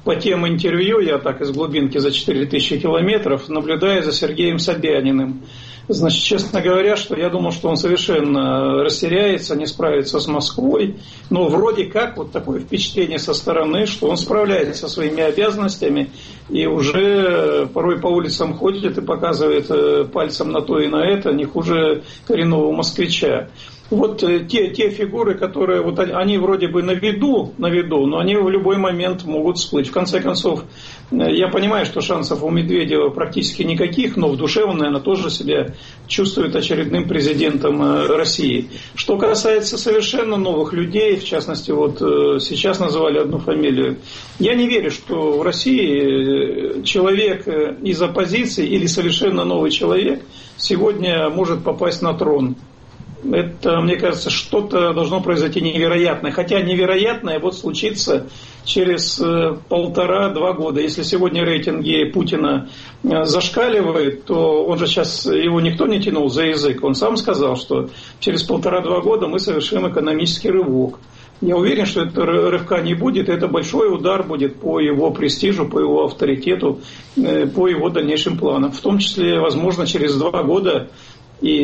по тем интервью, я так из глубинки за четыре тысячи километров, наблюдаю за Сергеем Собяниным. Значит, честно говоря, что я думал, что он совершенно растеряется, не справится с Москвой. Но вроде как вот такое впечатление со стороны, что он справляется со своими обязанностями и уже порой по улицам ходит и показывает пальцем на то и на это, не хуже коренного москвича. Вот те, те фигуры, которые вот они вроде бы на виду, на виду, но они в любой момент могут всплыть. В конце концов, я понимаю, что шансов у Медведева практически никаких, но в душе он, наверное, тоже себя чувствует очередным президентом России. Что касается совершенно новых людей, в частности, вот сейчас называли одну фамилию, я не верю, что в России человек из оппозиции или совершенно новый человек сегодня может попасть на трон. Это, мне кажется, что-то должно произойти невероятное. Хотя невероятное вот случится через полтора-два года. Если сегодня рейтинги Путина зашкаливают, то он же сейчас, его никто не тянул за язык. Он сам сказал, что через полтора-два года мы совершим экономический рывок. Я уверен, что этого рывка не будет. Это большой удар будет по его престижу, по его авторитету, по его дальнейшим планам. В том числе, возможно, через два года и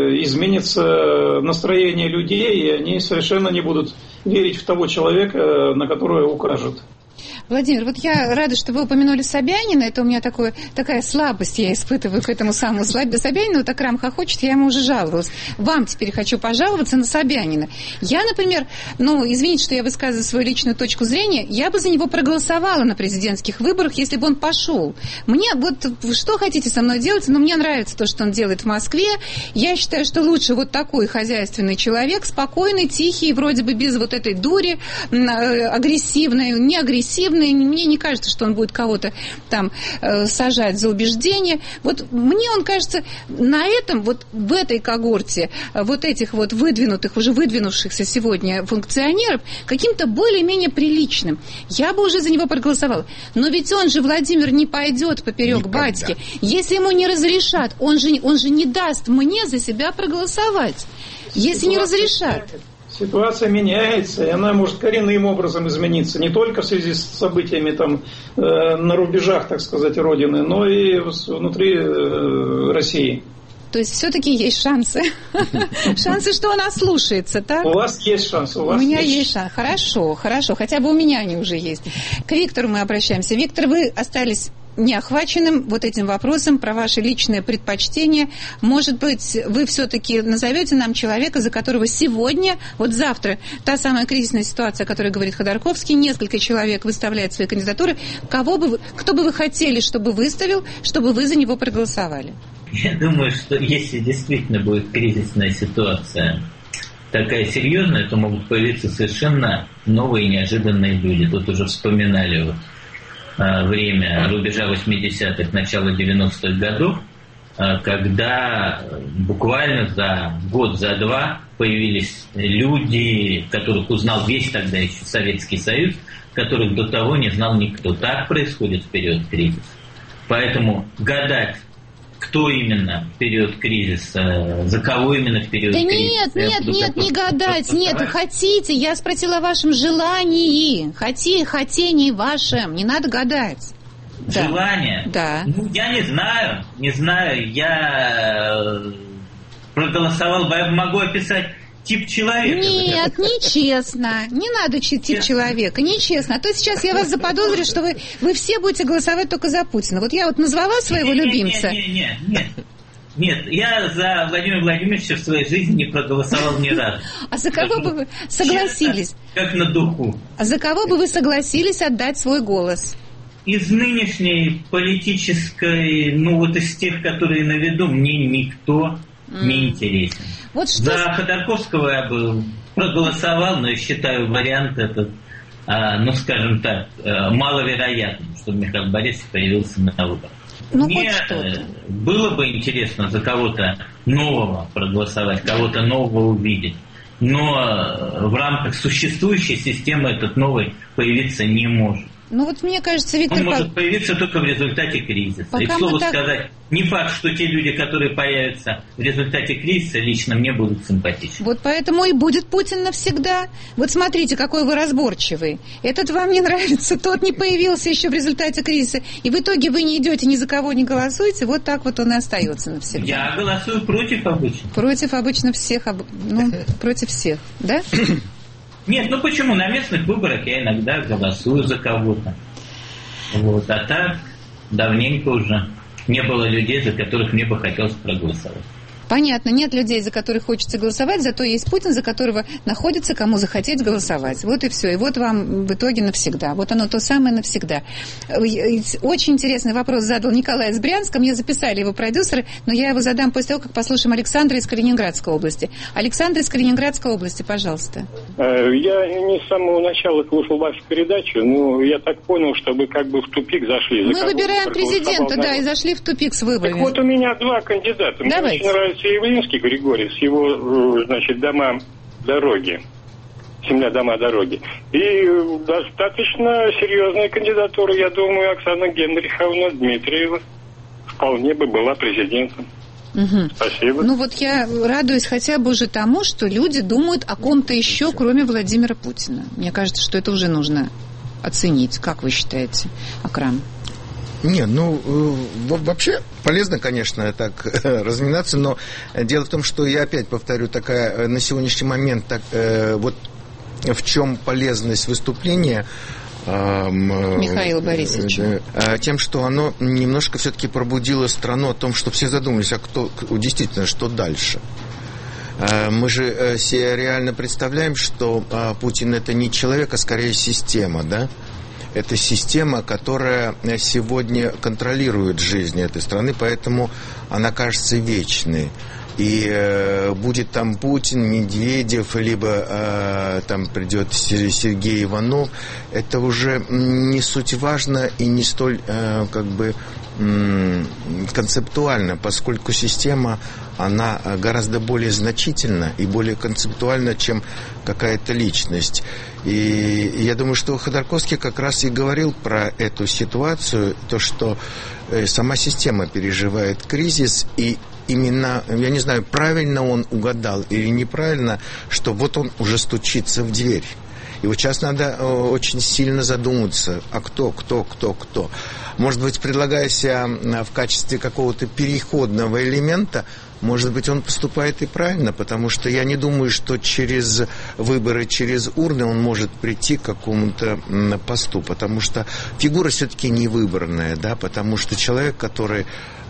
изменится настроение людей, и они совершенно не будут верить в того человека, на которого укажут. Владимир, вот я рада, что вы упомянули Собянина. Это у меня такое, такая слабость я испытываю к этому самому Собянину. Так Рам хохочет, я ему уже жаловалась. Вам теперь хочу пожаловаться на Собянина. Я, например, ну, извините, что я высказываю свою личную точку зрения, я бы за него проголосовала на президентских выборах, если бы он пошел. Мне, вот, что хотите со мной делать, но мне нравится то, что он делает в Москве. Я считаю, что лучше вот такой хозяйственный человек, спокойный, тихий, вроде бы без вот этой дури, агрессивной, не агрессивной. Мне не кажется, что он будет кого-то там э, сажать за убеждение. Вот мне он кажется, на этом, вот в этой когорте, вот этих вот выдвинутых, уже выдвинувшихся сегодня функционеров, каким-то более-менее приличным. Я бы уже за него проголосовала. Но ведь он же, Владимир, не пойдет поперек Никогда. батьки. Если ему не разрешат, он же, он же не даст мне за себя проголосовать. Если не разрешат. Ситуация меняется, и она может коренным образом измениться, не только в связи с событиями там, э, на рубежах, так сказать, Родины, но и внутри э, России. То есть все-таки есть шансы. Шансы, что она слушается, так? У вас есть шансы. У меня есть шанс. Хорошо, хорошо. Хотя бы у меня они уже есть. К Виктору мы обращаемся. Виктор, вы остались неохваченным вот этим вопросом про ваше личное предпочтение. Может быть, вы все-таки назовете нам человека, за которого сегодня, вот завтра, та самая кризисная ситуация, о которой говорит Ходорковский, несколько человек выставляет свои кандидатуры. Кого бы вы, кто бы вы хотели, чтобы выставил, чтобы вы за него проголосовали? Я думаю, что если действительно будет кризисная ситуация такая серьезная, то могут появиться совершенно новые неожиданные люди. Тут уже вспоминали вот время рубежа восьмидесятых, начала девяностых годов, когда буквально за год, за два появились люди, которых узнал весь тогда еще Советский Союз, которых до того не знал никто. Так происходит в период кризиса. Поэтому гадать, кто именно в период кризиса, за кого именно в период да кризиса. Да нет, нет, нет, не гадать, нет, хотите, я спросила о вашем желании, хоти, хотении вашем, не надо гадать. Желание? Да. Ну, я не знаю, не знаю, я проголосовал, я могу описать тип человека. Нет, нечестно. Не надо тип Честно. человека. Нечестно. А то сейчас я вас заподозрю, что вы, вы все будете голосовать только за Путина. Вот я вот назвала своего нет, любимца. Нет, нет, нет, нет. Нет, я за Владимира Владимировича в своей жизни не проголосовал ни разу. А за кого бы вы согласились? Как на духу. А за кого бы вы согласились отдать свой голос? Из нынешней политической, ну вот из тех, которые на виду, мне никто mm. не интересен. Вот что... За Ходорковского я бы проголосовал, но я считаю вариант этот, а, ну скажем так, маловероятным, чтобы Михаил Борисович появился на выборах. Ну, мне было бы интересно за кого-то нового проголосовать, кого-то нового увидеть, но в рамках существующей системы этот новый появиться не может. Ну вот мне кажется, Виктор... Он может появиться только в результате кризиса. Пока и, к слову так... сказать, не факт, что те люди, которые появятся в результате кризиса, лично мне будут симпатичны. Вот поэтому и будет Путин навсегда. Вот смотрите, какой вы разборчивый. Этот вам не нравится, тот не появился еще в результате кризиса. И в итоге вы не идете ни за кого не голосуете, вот так вот он и остается навсегда. Я голосую против обычно. Против обычно всех, ну, против всех, да? Нет, ну почему? На местных выборах я иногда голосую за кого-то. Вот. А так давненько уже не было людей, за которых мне бы хотелось проголосовать. Понятно, нет людей, за которых хочется голосовать, зато есть Путин, за которого находится кому захотеть голосовать. Вот и все. И вот вам в итоге навсегда. Вот оно то самое навсегда. Очень интересный вопрос задал Николай из Брянска. Мне записали его продюсеры, но я его задам после того, как послушаем Александра из Калининградской области. Александр из Калининградской области, пожалуйста. Я не с самого начала слушал вашу передачу, но я так понял, что вы как бы в тупик зашли. Мы выбираем президента, да, и зашли в тупик с выборами. Так вот у меня два кандидата. Мне Давайте. очень нравится Явлинский Григорий с его, значит, дома дороги, земля дома дороги. И достаточно серьезная кандидатура, я думаю, Оксана Генриховна Дмитриева вполне бы была президентом. Угу. Спасибо. Ну вот я радуюсь хотя бы уже тому, что люди думают о ком-то еще, кроме Владимира Путина. Мне кажется, что это уже нужно оценить. Как вы считаете, Акрам? Не, ну, вообще полезно, конечно, так разминаться, но дело в том, что я опять повторю, такая на сегодняшний момент, так, вот в чем полезность выступления Михаила Борисовича? Тем, что оно немножко все-таки пробудило страну о том, что все задумались, а кто, действительно, что дальше. Мы же себе реально представляем, что Путин это не человек, а скорее система, да? Это система, которая сегодня контролирует жизнь этой страны, поэтому она кажется вечной. И э, будет там Путин, Медведев, либо э, там придет Сергей Иванов, это уже не суть важно и не столь э, как бы э, концептуально, поскольку система, она гораздо более значительна и более концептуальна, чем какая-то личность. И я думаю, что Ходорковский как раз и говорил про эту ситуацию, то, что э, сама система переживает кризис, и именно, я не знаю, правильно он угадал или неправильно, что вот он уже стучится в дверь. И вот сейчас надо очень сильно задуматься, а кто, кто, кто, кто. Может быть, предлагая себя в качестве какого-то переходного элемента, может быть, он поступает и правильно, потому что я не думаю, что через выборы, через урны он может прийти к какому-то посту, потому что фигура все-таки не выборная, да, потому что человек, который...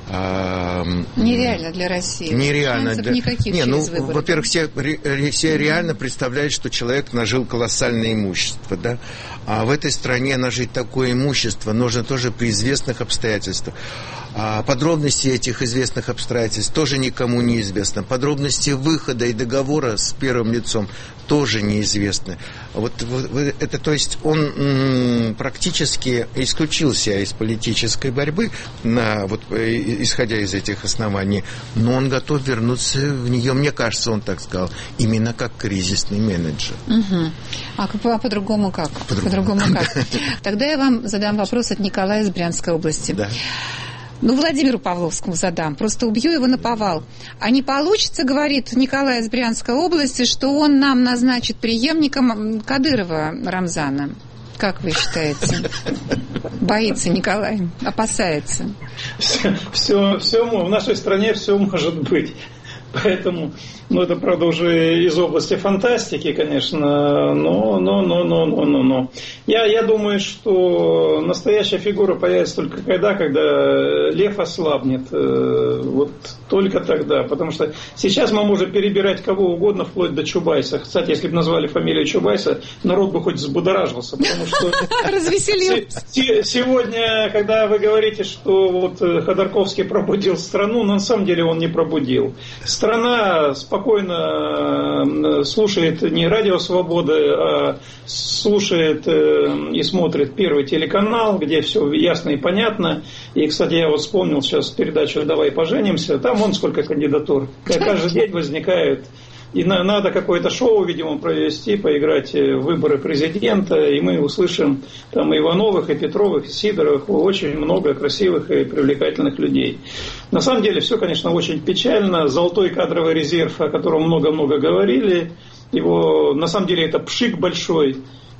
Нереально для России. Нереально. Для... Никаких Не, ну, выборы. Во-первых, все, все реально представляют, что человек нажил колоссальное имущество, да? А в этой стране нажить такое имущество нужно тоже при известных обстоятельствах. А подробности этих известных обстоятельств тоже никому не известны. Подробности выхода и договора с первым лицом тоже неизвестны. Вот, вот это, то есть он м, практически исключил себя из политической борьбы, на, вот, исходя из этих оснований, но он готов вернуться в нее, мне кажется, он так сказал, именно как кризисный менеджер. Угу. А, а по-другому как? По-другому, по-другому как? Тогда я вам задам вопрос от Николая из Брянской области. Да. Ну, Владимиру Павловскому задам, просто убью его наповал. А не получится, говорит Николай из Брянской области, что он нам назначит преемником Кадырова Рамзана? Как вы считаете? Боится Николай, опасается. Все, все, все, в нашей стране все может быть. Поэтому, ну, это, правда, уже из области фантастики, конечно, но, но, но, но, но, но, но. Я, я думаю, что настоящая фигура появится только когда, когда лев ослабнет, вот только тогда, потому что сейчас мы можем перебирать кого угодно, вплоть до Чубайса. Кстати, если бы назвали фамилию Чубайса, народ бы хоть взбудоражился, потому что... Развеселил. Сегодня, когда вы говорите, что вот Ходорковский пробудил страну, на самом деле он не пробудил. Страна спокойно слушает не Радио Свобода, а слушает и смотрит Первый телеканал, где все ясно и понятно. И, кстати, я вот вспомнил сейчас передачу «Давай поженимся». Там вон сколько кандидатур. Каждый день возникают И на, надо какое-то шоу, видимо, провести, поиграть в выборы президента, и мы услышим там и Ивановых, и Петровых, и Сидоровых, очень много красивых и привлекательных людей. На самом деле все, конечно, очень печально. Золотой кадровый резерв, о котором много-много говорили, его, на самом деле, это пшик большой.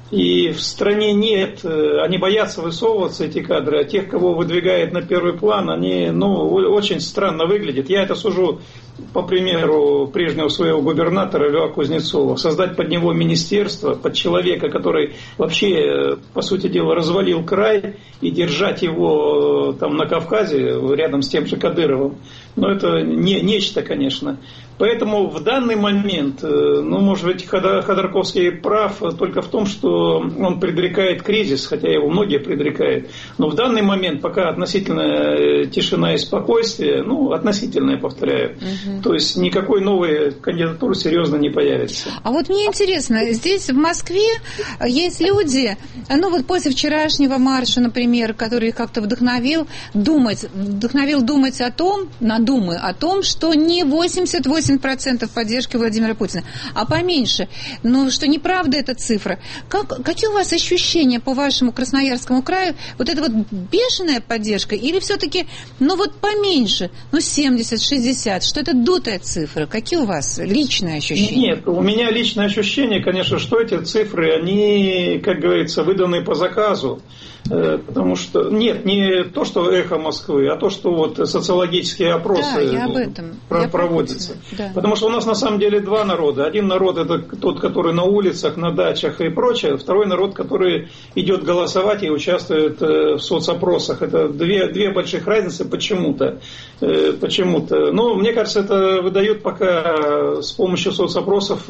И в стране нет, они боятся высовываться, эти кадры, а тех, кого выдвигает на первый план, они, ну, очень странно выглядят. Я это сужу по примеру прежнего своего губернатора Льва Кузнецова. Создать под него министерство, под человека, который вообще, по сути дела, развалил край, и держать его там на Кавказе, рядом с тем же Кадыровым, ну, это не, нечто, конечно. Поэтому в данный момент, ну, может быть, Ходорковский прав только в том, что он предрекает кризис, хотя его многие предрекают. Но в данный момент пока относительная тишина и спокойствие, ну, относительная, повторяю. Угу. То есть никакой новой кандидатуры серьезно не появится. А вот мне интересно, здесь в Москве есть люди, ну вот после вчерашнего марша, например, который как-то вдохновил думать, вдохновил думать о том, на думы, о том, что не восемьдесят восемь процентов поддержки Владимира Путина, а поменьше. Ну, что неправда эта цифра. Как, какие у вас ощущения по вашему Красноярскому краю? Вот это вот бешеная поддержка или все-таки, ну вот поменьше, ну семьдесят шестьдесят, что это дутая цифра? Какие у вас личные ощущения? Нет, у меня личное ощущение, конечно, что эти цифры, они, как говорится, выданы по заказу. Потому что, нет, не то, что эхо Москвы, а то, что вот социологические опросы да, я об этом. проводятся. Да. Потому что у нас на самом деле два народа. Один народ это тот, который на улицах, на дачах и прочее. Второй народ, который идет голосовать и участвует в соцопросах. Это две, две больших разницы почему-то. Почему-то. Но мне кажется, это выдают пока с помощью соцопросов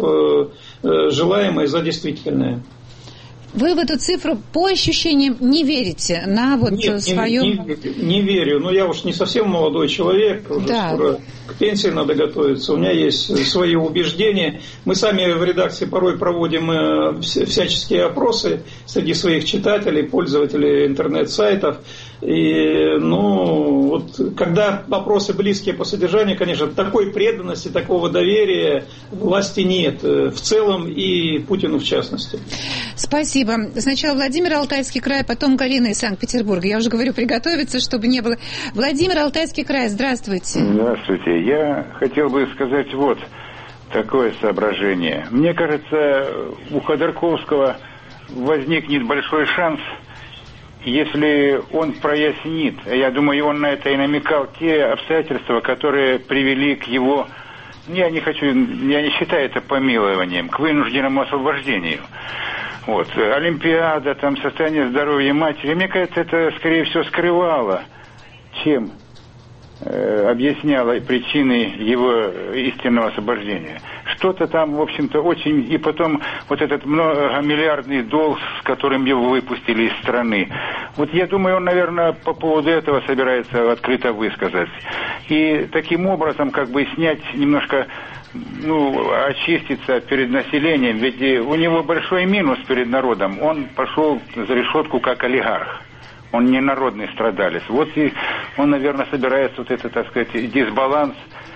желаемое за действительное. Вы в эту цифру по ощущениям не верите на вот Нет, своем... Не, не, не верю, но я уж не совсем молодой человек, уже да. скоро к пенсии надо готовиться, у меня есть свои убеждения. Мы сами в редакции порой проводим всяческие опросы среди своих читателей, пользователей интернет-сайтов. И, ну, вот, когда вопросы близкие по содержанию, конечно, такой преданности, такого доверия власти нет в целом и Путину в частности. Спасибо. Сначала Владимир, Алтайский край, потом Галина из Санкт-Петербурга. Я уже говорю, приготовиться, чтобы не было... Владимир, Алтайский край, здравствуйте. Здравствуйте. Я хотел бы сказать вот такое соображение. Мне кажется, у Ходорковского возникнет большой шанс, если он прояснит, я думаю, он на это и намекал, те обстоятельства, которые привели к его, я не хочу, я не считаю это помилованием, к вынужденному освобождению. Вот, Олимпиада, там, состояние здоровья матери, мне кажется, это, скорее всего, скрывало, чем э, объясняло причины его истинного освобождения. Что-то там, в общем-то, очень... И потом вот этот многомиллиардный долг, с которым его выпустили из страны. Вот я думаю, он, наверное, по поводу этого собирается открыто высказать. И таким образом, как бы, снять немножко... ну, очиститься перед населением, ведь у него большой минус перед народом. Он пошел за решетку как олигарх. Он не народный страдалец. Вот и он, наверное, собирается вот этот, так сказать, дисбаланс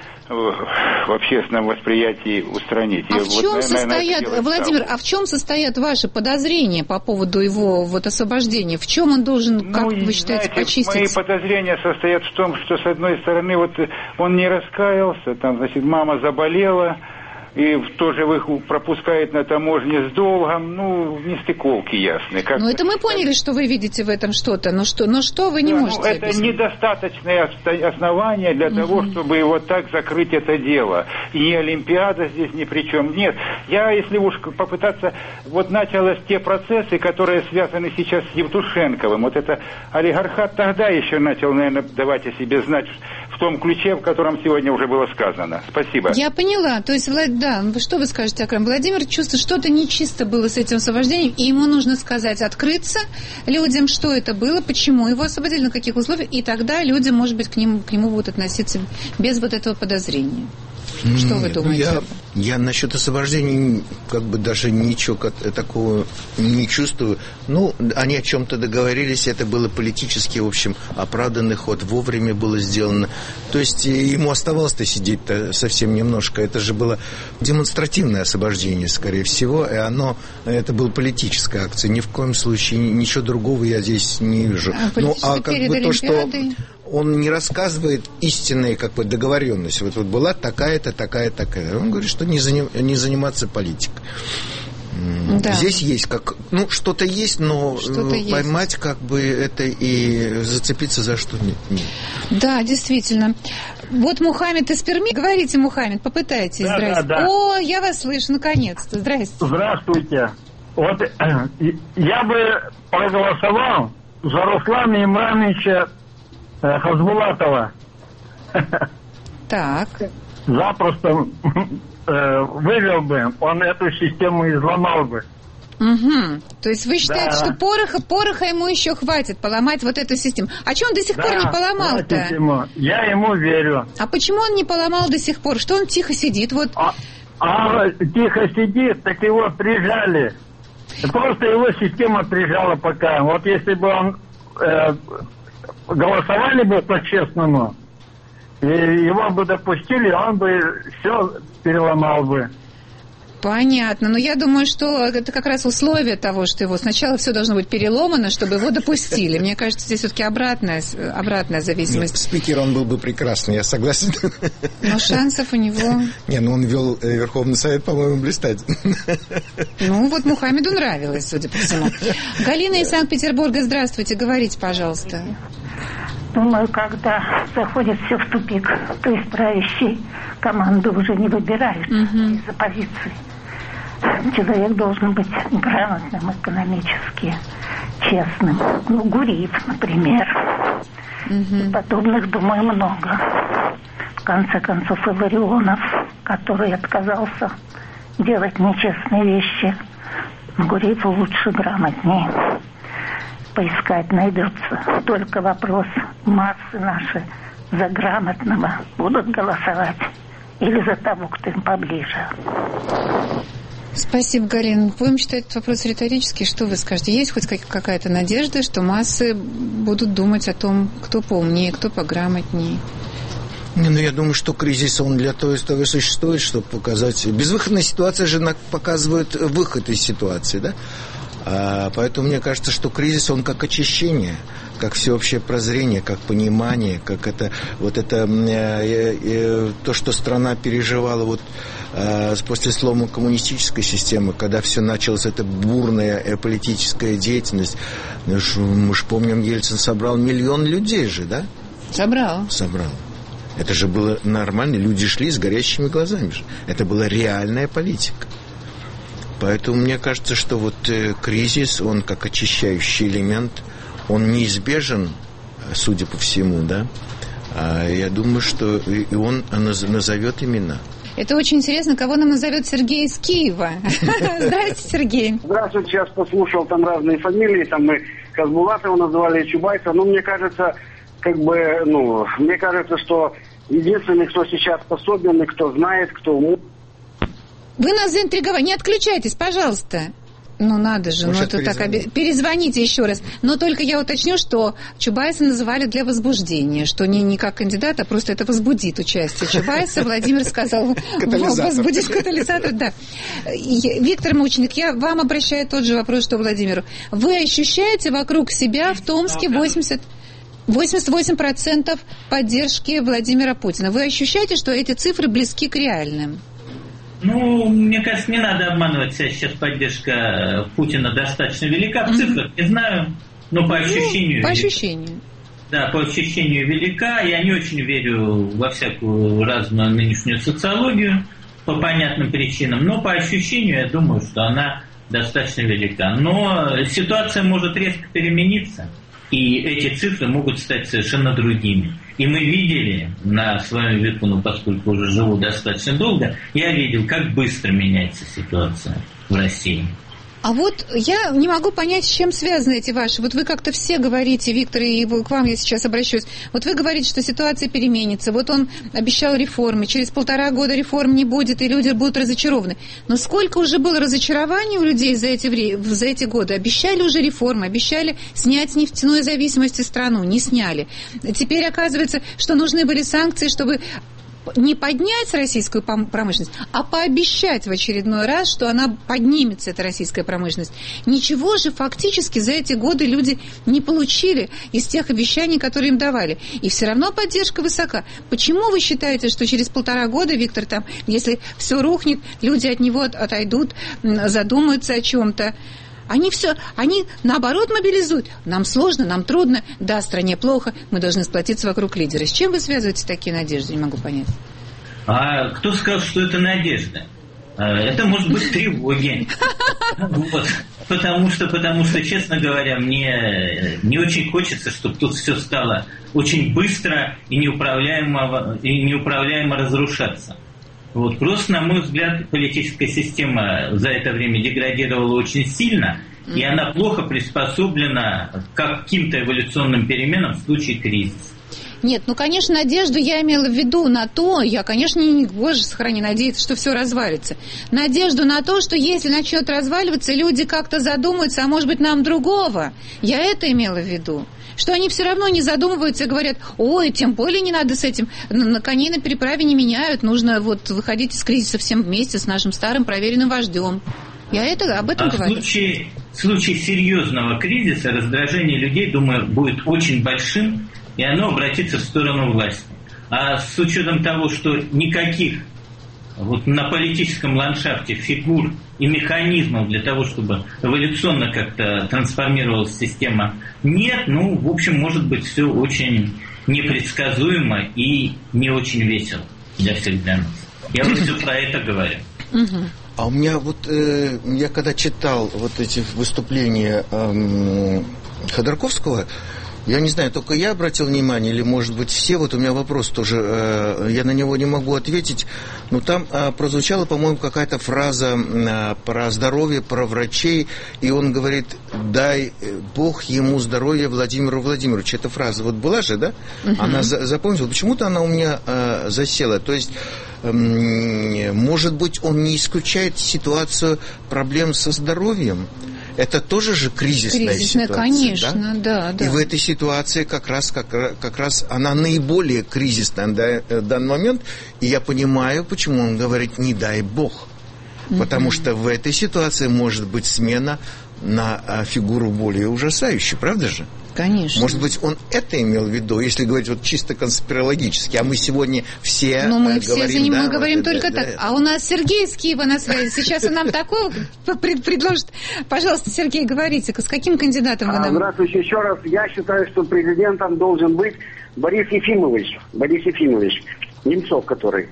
в общественном восприятии устранить. А и в чем вот, состоят, Владимир, ставку. а в чем состоят ваши подозрения по поводу его вот освобождения? В чем он должен, как ну, вы считаете, знаете, почиститься? Мои подозрения состоят в том, что, с одной стороны, вот он не раскаялся, там, значит, мама заболела, и тоже их пропускает на таможне с долгом, ну, нестыковки ясные. Ну, это мы поняли, что вы видите в этом что-то, но что, но что вы не да, можете ну, это объяснить? Недостаточное основание для угу. того, чтобы его так закрыть это дело. И ни Олимпиада здесь ни при чем. Нет, я, если уж попытаться, вот началось те процессы, которые связаны сейчас с Евтушенковым. Вот это олигархат тогда еще начал, наверное, давать о себе знать в том ключе, в котором сегодня уже было сказано. Спасибо. Я поняла. То есть, Влад... да, что вы скажете, Акрам? Владимир чувствует, что-то нечисто было с этим освобождением, и ему нужно сказать, открыться людям, что это было, почему его освободили, на каких условиях, и тогда люди, может быть, к нему, к нему будут относиться без вот этого подозрения. Что вы думаете? Я... об этом? Я насчет освобождения как бы даже ничего такого не чувствую. Ну, они о чем-то договорились, это было политически, в общем, оправданный ход, вовремя было сделано. То есть ему оставалось-то сидеть-то совсем немножко. Это же было демонстративное освобождение, скорее всего, и оно, это была политическая акция. Ни в коем случае ничего другого я здесь не вижу. А, ну, а как бы то, что он не рассказывает истинные как бы договоренности. Вот, вот была такая-то, такая-то, такая. Он говорит, что не, заним, не заниматься политикой. Да. Здесь есть как, ну, что-то есть, но что-то поймать есть. Как бы это и зацепиться за что нет, нет. Да, действительно. Вот Мухаммед из Перми. Говорите, Мухаммед, попытайтесь. Да, здрасте. Да, да. О, я вас слышу, наконец-то. Здрасте. Здравствуйте. Вот я бы проголосовал за Руслана Имрановича Хасбулатова. Так. Запросто вывел бы, он эту систему изломал бы. Угу. То есть вы считаете, да. что пороха, пороха ему еще хватит поломать вот эту систему? А что он до сих да, пор не поломал-то? Ему. Я ему верю. А почему он не поломал до сих пор? Что он тихо сидит? Вот. А, а тихо сидит, так его прижали. Просто его система прижала пока. Вот если бы он э, голосовали бы по-честному, и его бы допустили, он бы все переломал бы. Понятно. Но я думаю, что это как раз условие того, что его сначала все должно быть переломано, чтобы его допустили. Мне кажется, здесь все-таки обратная, обратная зависимость. Нет, спикер он был бы прекрасный, я согласен. Но шансов у него... Не, ну он вел Верховный Совет, по-моему, блистательно. Ну, вот Мухаммеду нравилось, судя по всему. Галина из Санкт-Петербурга, здравствуйте, говорите, пожалуйста. Думаю, когда заходит все в тупик, то есть правящие команды уже не выбирают uh-huh. из оппозиции. Человек должен быть грамотным, экономически честным. Ну, Гуриев, например. Uh-huh. И подобных, думаю, много. В конце концов, и Ларионов, который отказался делать нечестные вещи. Гуриев лучше, грамотнее. Поискать найдется. Только вопрос, массы наши за грамотного будут голосовать или за того, кто им поближе. Спасибо, Галина. Будем считать этот вопрос риторический. Что вы скажете? Есть хоть какая-то надежда, что массы будут думать о том, кто поумнее, кто пограмотнее? Не, ну, я думаю, что кризис, он для того и существует, чтобы показать... Безвыходная ситуация же показывает выход из ситуации, да? А, поэтому мне кажется, что кризис, он как очищение, как всеобщее прозрение, как понимание, как это, вот это, э, э, то, что страна переживала вот э, после слома коммунистической системы, когда все началось, эта бурная э, политическая деятельность. Ну, ш, мы же помним, Ельцин собрал миллион людей же, да? Собрал. Собрал. Это же было нормально, люди шли с горящими глазами же. Это была реальная политика. Поэтому мне кажется, что вот э, кризис, он как очищающий элемент, он неизбежен, судя по всему, да. А я думаю, что и, и он назовет имена. Это очень интересно, кого нам назовет Сергей из Киева. Здравствуйте, Сергей. Здравствуйте, сейчас послушал там разные фамилии, там мы Хасбулатова называли, Чубайса, но мне кажется, как бы, ну, мне кажется, что единственный, кто сейчас способен и кто знает, кто умеет. Вы нас заинтриговали. Не отключайтесь, пожалуйста. Ну, надо же, ну это так... Перезвоните еще раз. Но только я уточню, что Чубайса называли для возбуждения, что не, не как кандидат, а просто это возбудит участие Чубайса. Владимир сказал, возбудить катализатор, да. Виктор Мученик, я вам обращаю тот же вопрос, что Владимиру. Вы ощущаете вокруг себя в Томске восемьдесят... восемьдесят восемь процентов поддержки Владимира Путина? Вы ощущаете, что эти цифры близки к реальным? Ну, мне кажется, не надо обманывать себя. Сейчас поддержка Путина достаточно велика. В цифрах не знаю, но по ощущению... Ну, по ощущению. Да, по ощущению велика. Я не очень верю во всякую разную нынешнюю социологию по понятным причинам, но по ощущению я думаю, что она достаточно велика. Но ситуация может резко перемениться, и эти цифры могут стать совершенно другими. И мы видели на своем веку, ну, поскольку уже живу достаточно долго, я видел, как быстро меняется ситуация в России. А вот я не могу понять, с чем связаны эти ваши. Вот вы как-то все говорите, Виктор, и к вам я сейчас обращусь. Вот вы говорите, что ситуация переменится. Вот он обещал реформы. Через полтора года реформ не будет, и люди будут разочарованы. Но сколько уже было разочарований у людей за эти, за эти годы? Обещали уже реформы, обещали снять с нефтяной зависимости страну. Не сняли. Теперь оказывается, что нужны были санкции, чтобы не поднять российскую промышленность, а пообещать в очередной раз, что она поднимется, эта российская промышленность. Ничего же фактически за эти годы люди не получили из тех обещаний, которые им давали. И все равно поддержка высока. Почему вы считаете, что через полтора года, Виктор, там, если все рухнет, люди от него отойдут, задумаются о чем-то? Они все, они наоборот мобилизуют. Нам сложно, нам трудно, да, стране плохо, мы должны сплотиться вокруг лидера. С чем вы связываете такие надежды? Не могу понять. А кто сказал, что это надежда? Это может быть тревоги. Вот. Потому что, потому что, честно говоря, мне не очень хочется, чтобы тут все стало очень быстро и неуправляемо, и неуправляемо разрушаться. Вот. Просто, на мой взгляд, политическая система за это время деградировала очень сильно, mm-hmm. и она плохо приспособлена к каким-то эволюционным переменам в случае кризиса. Нет, ну, конечно, надежду я имела в виду на то, я, конечно, не, боже, сохрани, надеяться, что все развалится. Надежду на то, что если начнет разваливаться, люди как-то задумаются, а может быть, нам другого. Я это имела в виду. Что они все равно не задумываются и говорят, ой, тем более не надо с этим, на коней на переправе не меняют, нужно вот выходить из кризиса всем вместе с нашим старым проверенным вождем. Я это, об этом а говорю. В случае, в случае серьезного кризиса раздражение людей, думаю, будет очень большим, и оно обратится в сторону власти. А с учетом того, что никаких вот на политическом ландшафте фигур и механизмов для того, чтобы эволюционно как-то трансформировалась система, нет, ну, в общем, может быть, все очень непредсказуемо и не очень весело для всех для нас. Я вот все про это говорю. А у меня вот, э, я когда читал вот эти выступления э, Ходорковского, я не знаю, только я обратил внимание, или, может быть, все, вот у меня вопрос тоже, э, я на него не могу ответить, но там э, прозвучала, по-моему, какая-то фраза э, про здоровье, про врачей, и он говорит, дай Бог ему здоровья Владимиру Владимировичу. Эта фраза вот была же, да? Uh-huh. Она за, запомнилась, почему-то она у меня э, засела, то есть, э, может быть, он не исключает ситуацию проблем со здоровьем? Это тоже же кризисная, кризисная ситуация, конечно, да? да, да. И в этой ситуации как раз, как, как раз она наиболее кризисная на данный момент. И я понимаю, почему он говорит «не дай Бог». Mm-hmm. Потому что в этой ситуации может быть смена на фигуру более ужасающую, правда же? Конечно. Может быть, он это имел в виду, если говорить вот чисто конспирологически, а мы сегодня все ну, мы говорим... все за ним, да, мы говорим вот, только да, так. да. А у нас Сергей из Киева на связи. Сейчас он нам такое предложит. Пожалуйста, Сергей, говорите, с каким кандидатом вы нам... Здравствуйте еще раз. Я считаю, что президентом должен быть Борис Ефимович. Борис Ефимович. Немцов, который.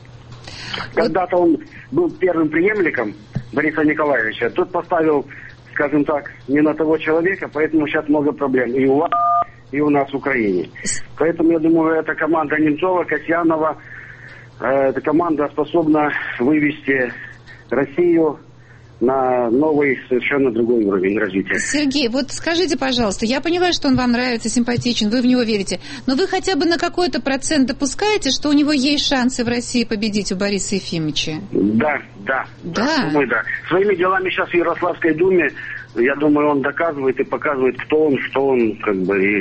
Когда-то он был первым преемником Бориса Николаевича. Тот поставил, скажем так, не на того человека, поэтому сейчас много проблем. И у вас, и у нас в Украине. Поэтому, я думаю, эта команда Немцова, Касьянова, э, эта команда способна вывести Россию на новый, совершенно другой уровень развития. Сергей, вот скажите, пожалуйста, я понимаю, что он вам нравится, симпатичен, вы в него верите, но вы хотя бы на какой-то процент допускаете, что у него есть шансы в России победить у Бориса Ефимовича? Да, да. Да? Думаю, да. Своими делами сейчас в Ярославской думе, я думаю, он доказывает и показывает, кто он, что он, как бы, и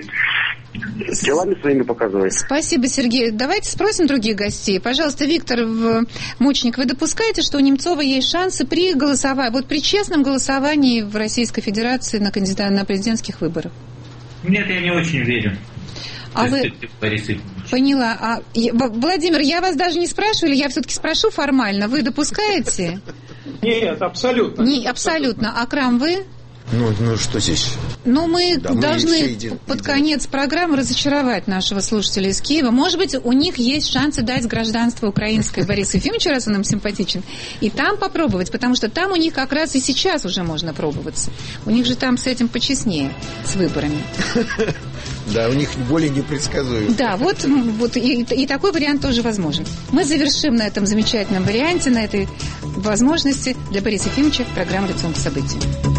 делами своими показывает. Спасибо, Сергей. Давайте спросим других гостей. Пожалуйста, Виктор Мучник, вы допускаете, что у Немцова есть шансы при голосовании, вот при честном голосовании в Российской Федерации на кандидата на президентских выборах? Нет, я не очень верю. А вы... Поняла. А, Владимир, я вас даже не спрашиваю, или я все-таки спрошу формально. Вы допускаете? Нет, абсолютно. Не, абсолютно. Акрам, вы? Ну, ну, что здесь? Ну, мы да, должны мы един, под един. конец программы разочаровать нашего слушателя из Киева. Может быть, у них есть шансы дать гражданство украинское Борису Ефимовичу, раз он им симпатичен, и там попробовать, потому что там у них как раз и сейчас уже можно пробоваться. У них же там с этим почестнее, с выборами. Да, у них более непредсказуемо. Да, вот, вот и, и такой вариант тоже возможен. Мы завершим на этом замечательном варианте, на этой возможности для Бориса Ефимовича программы «Лицом к событию».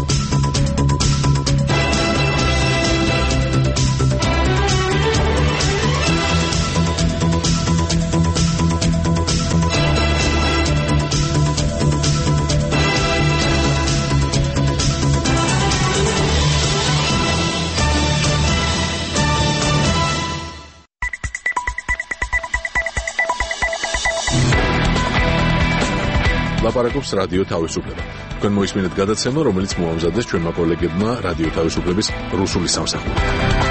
ლაპარაკობს რადიო თავისუფლება. თქვენ მოისმინეთ გადაცემა, რომელიც მოამზადეს ჩვენმა კოლეგებმა რადიო თავისუფლების რუსული სამსახური.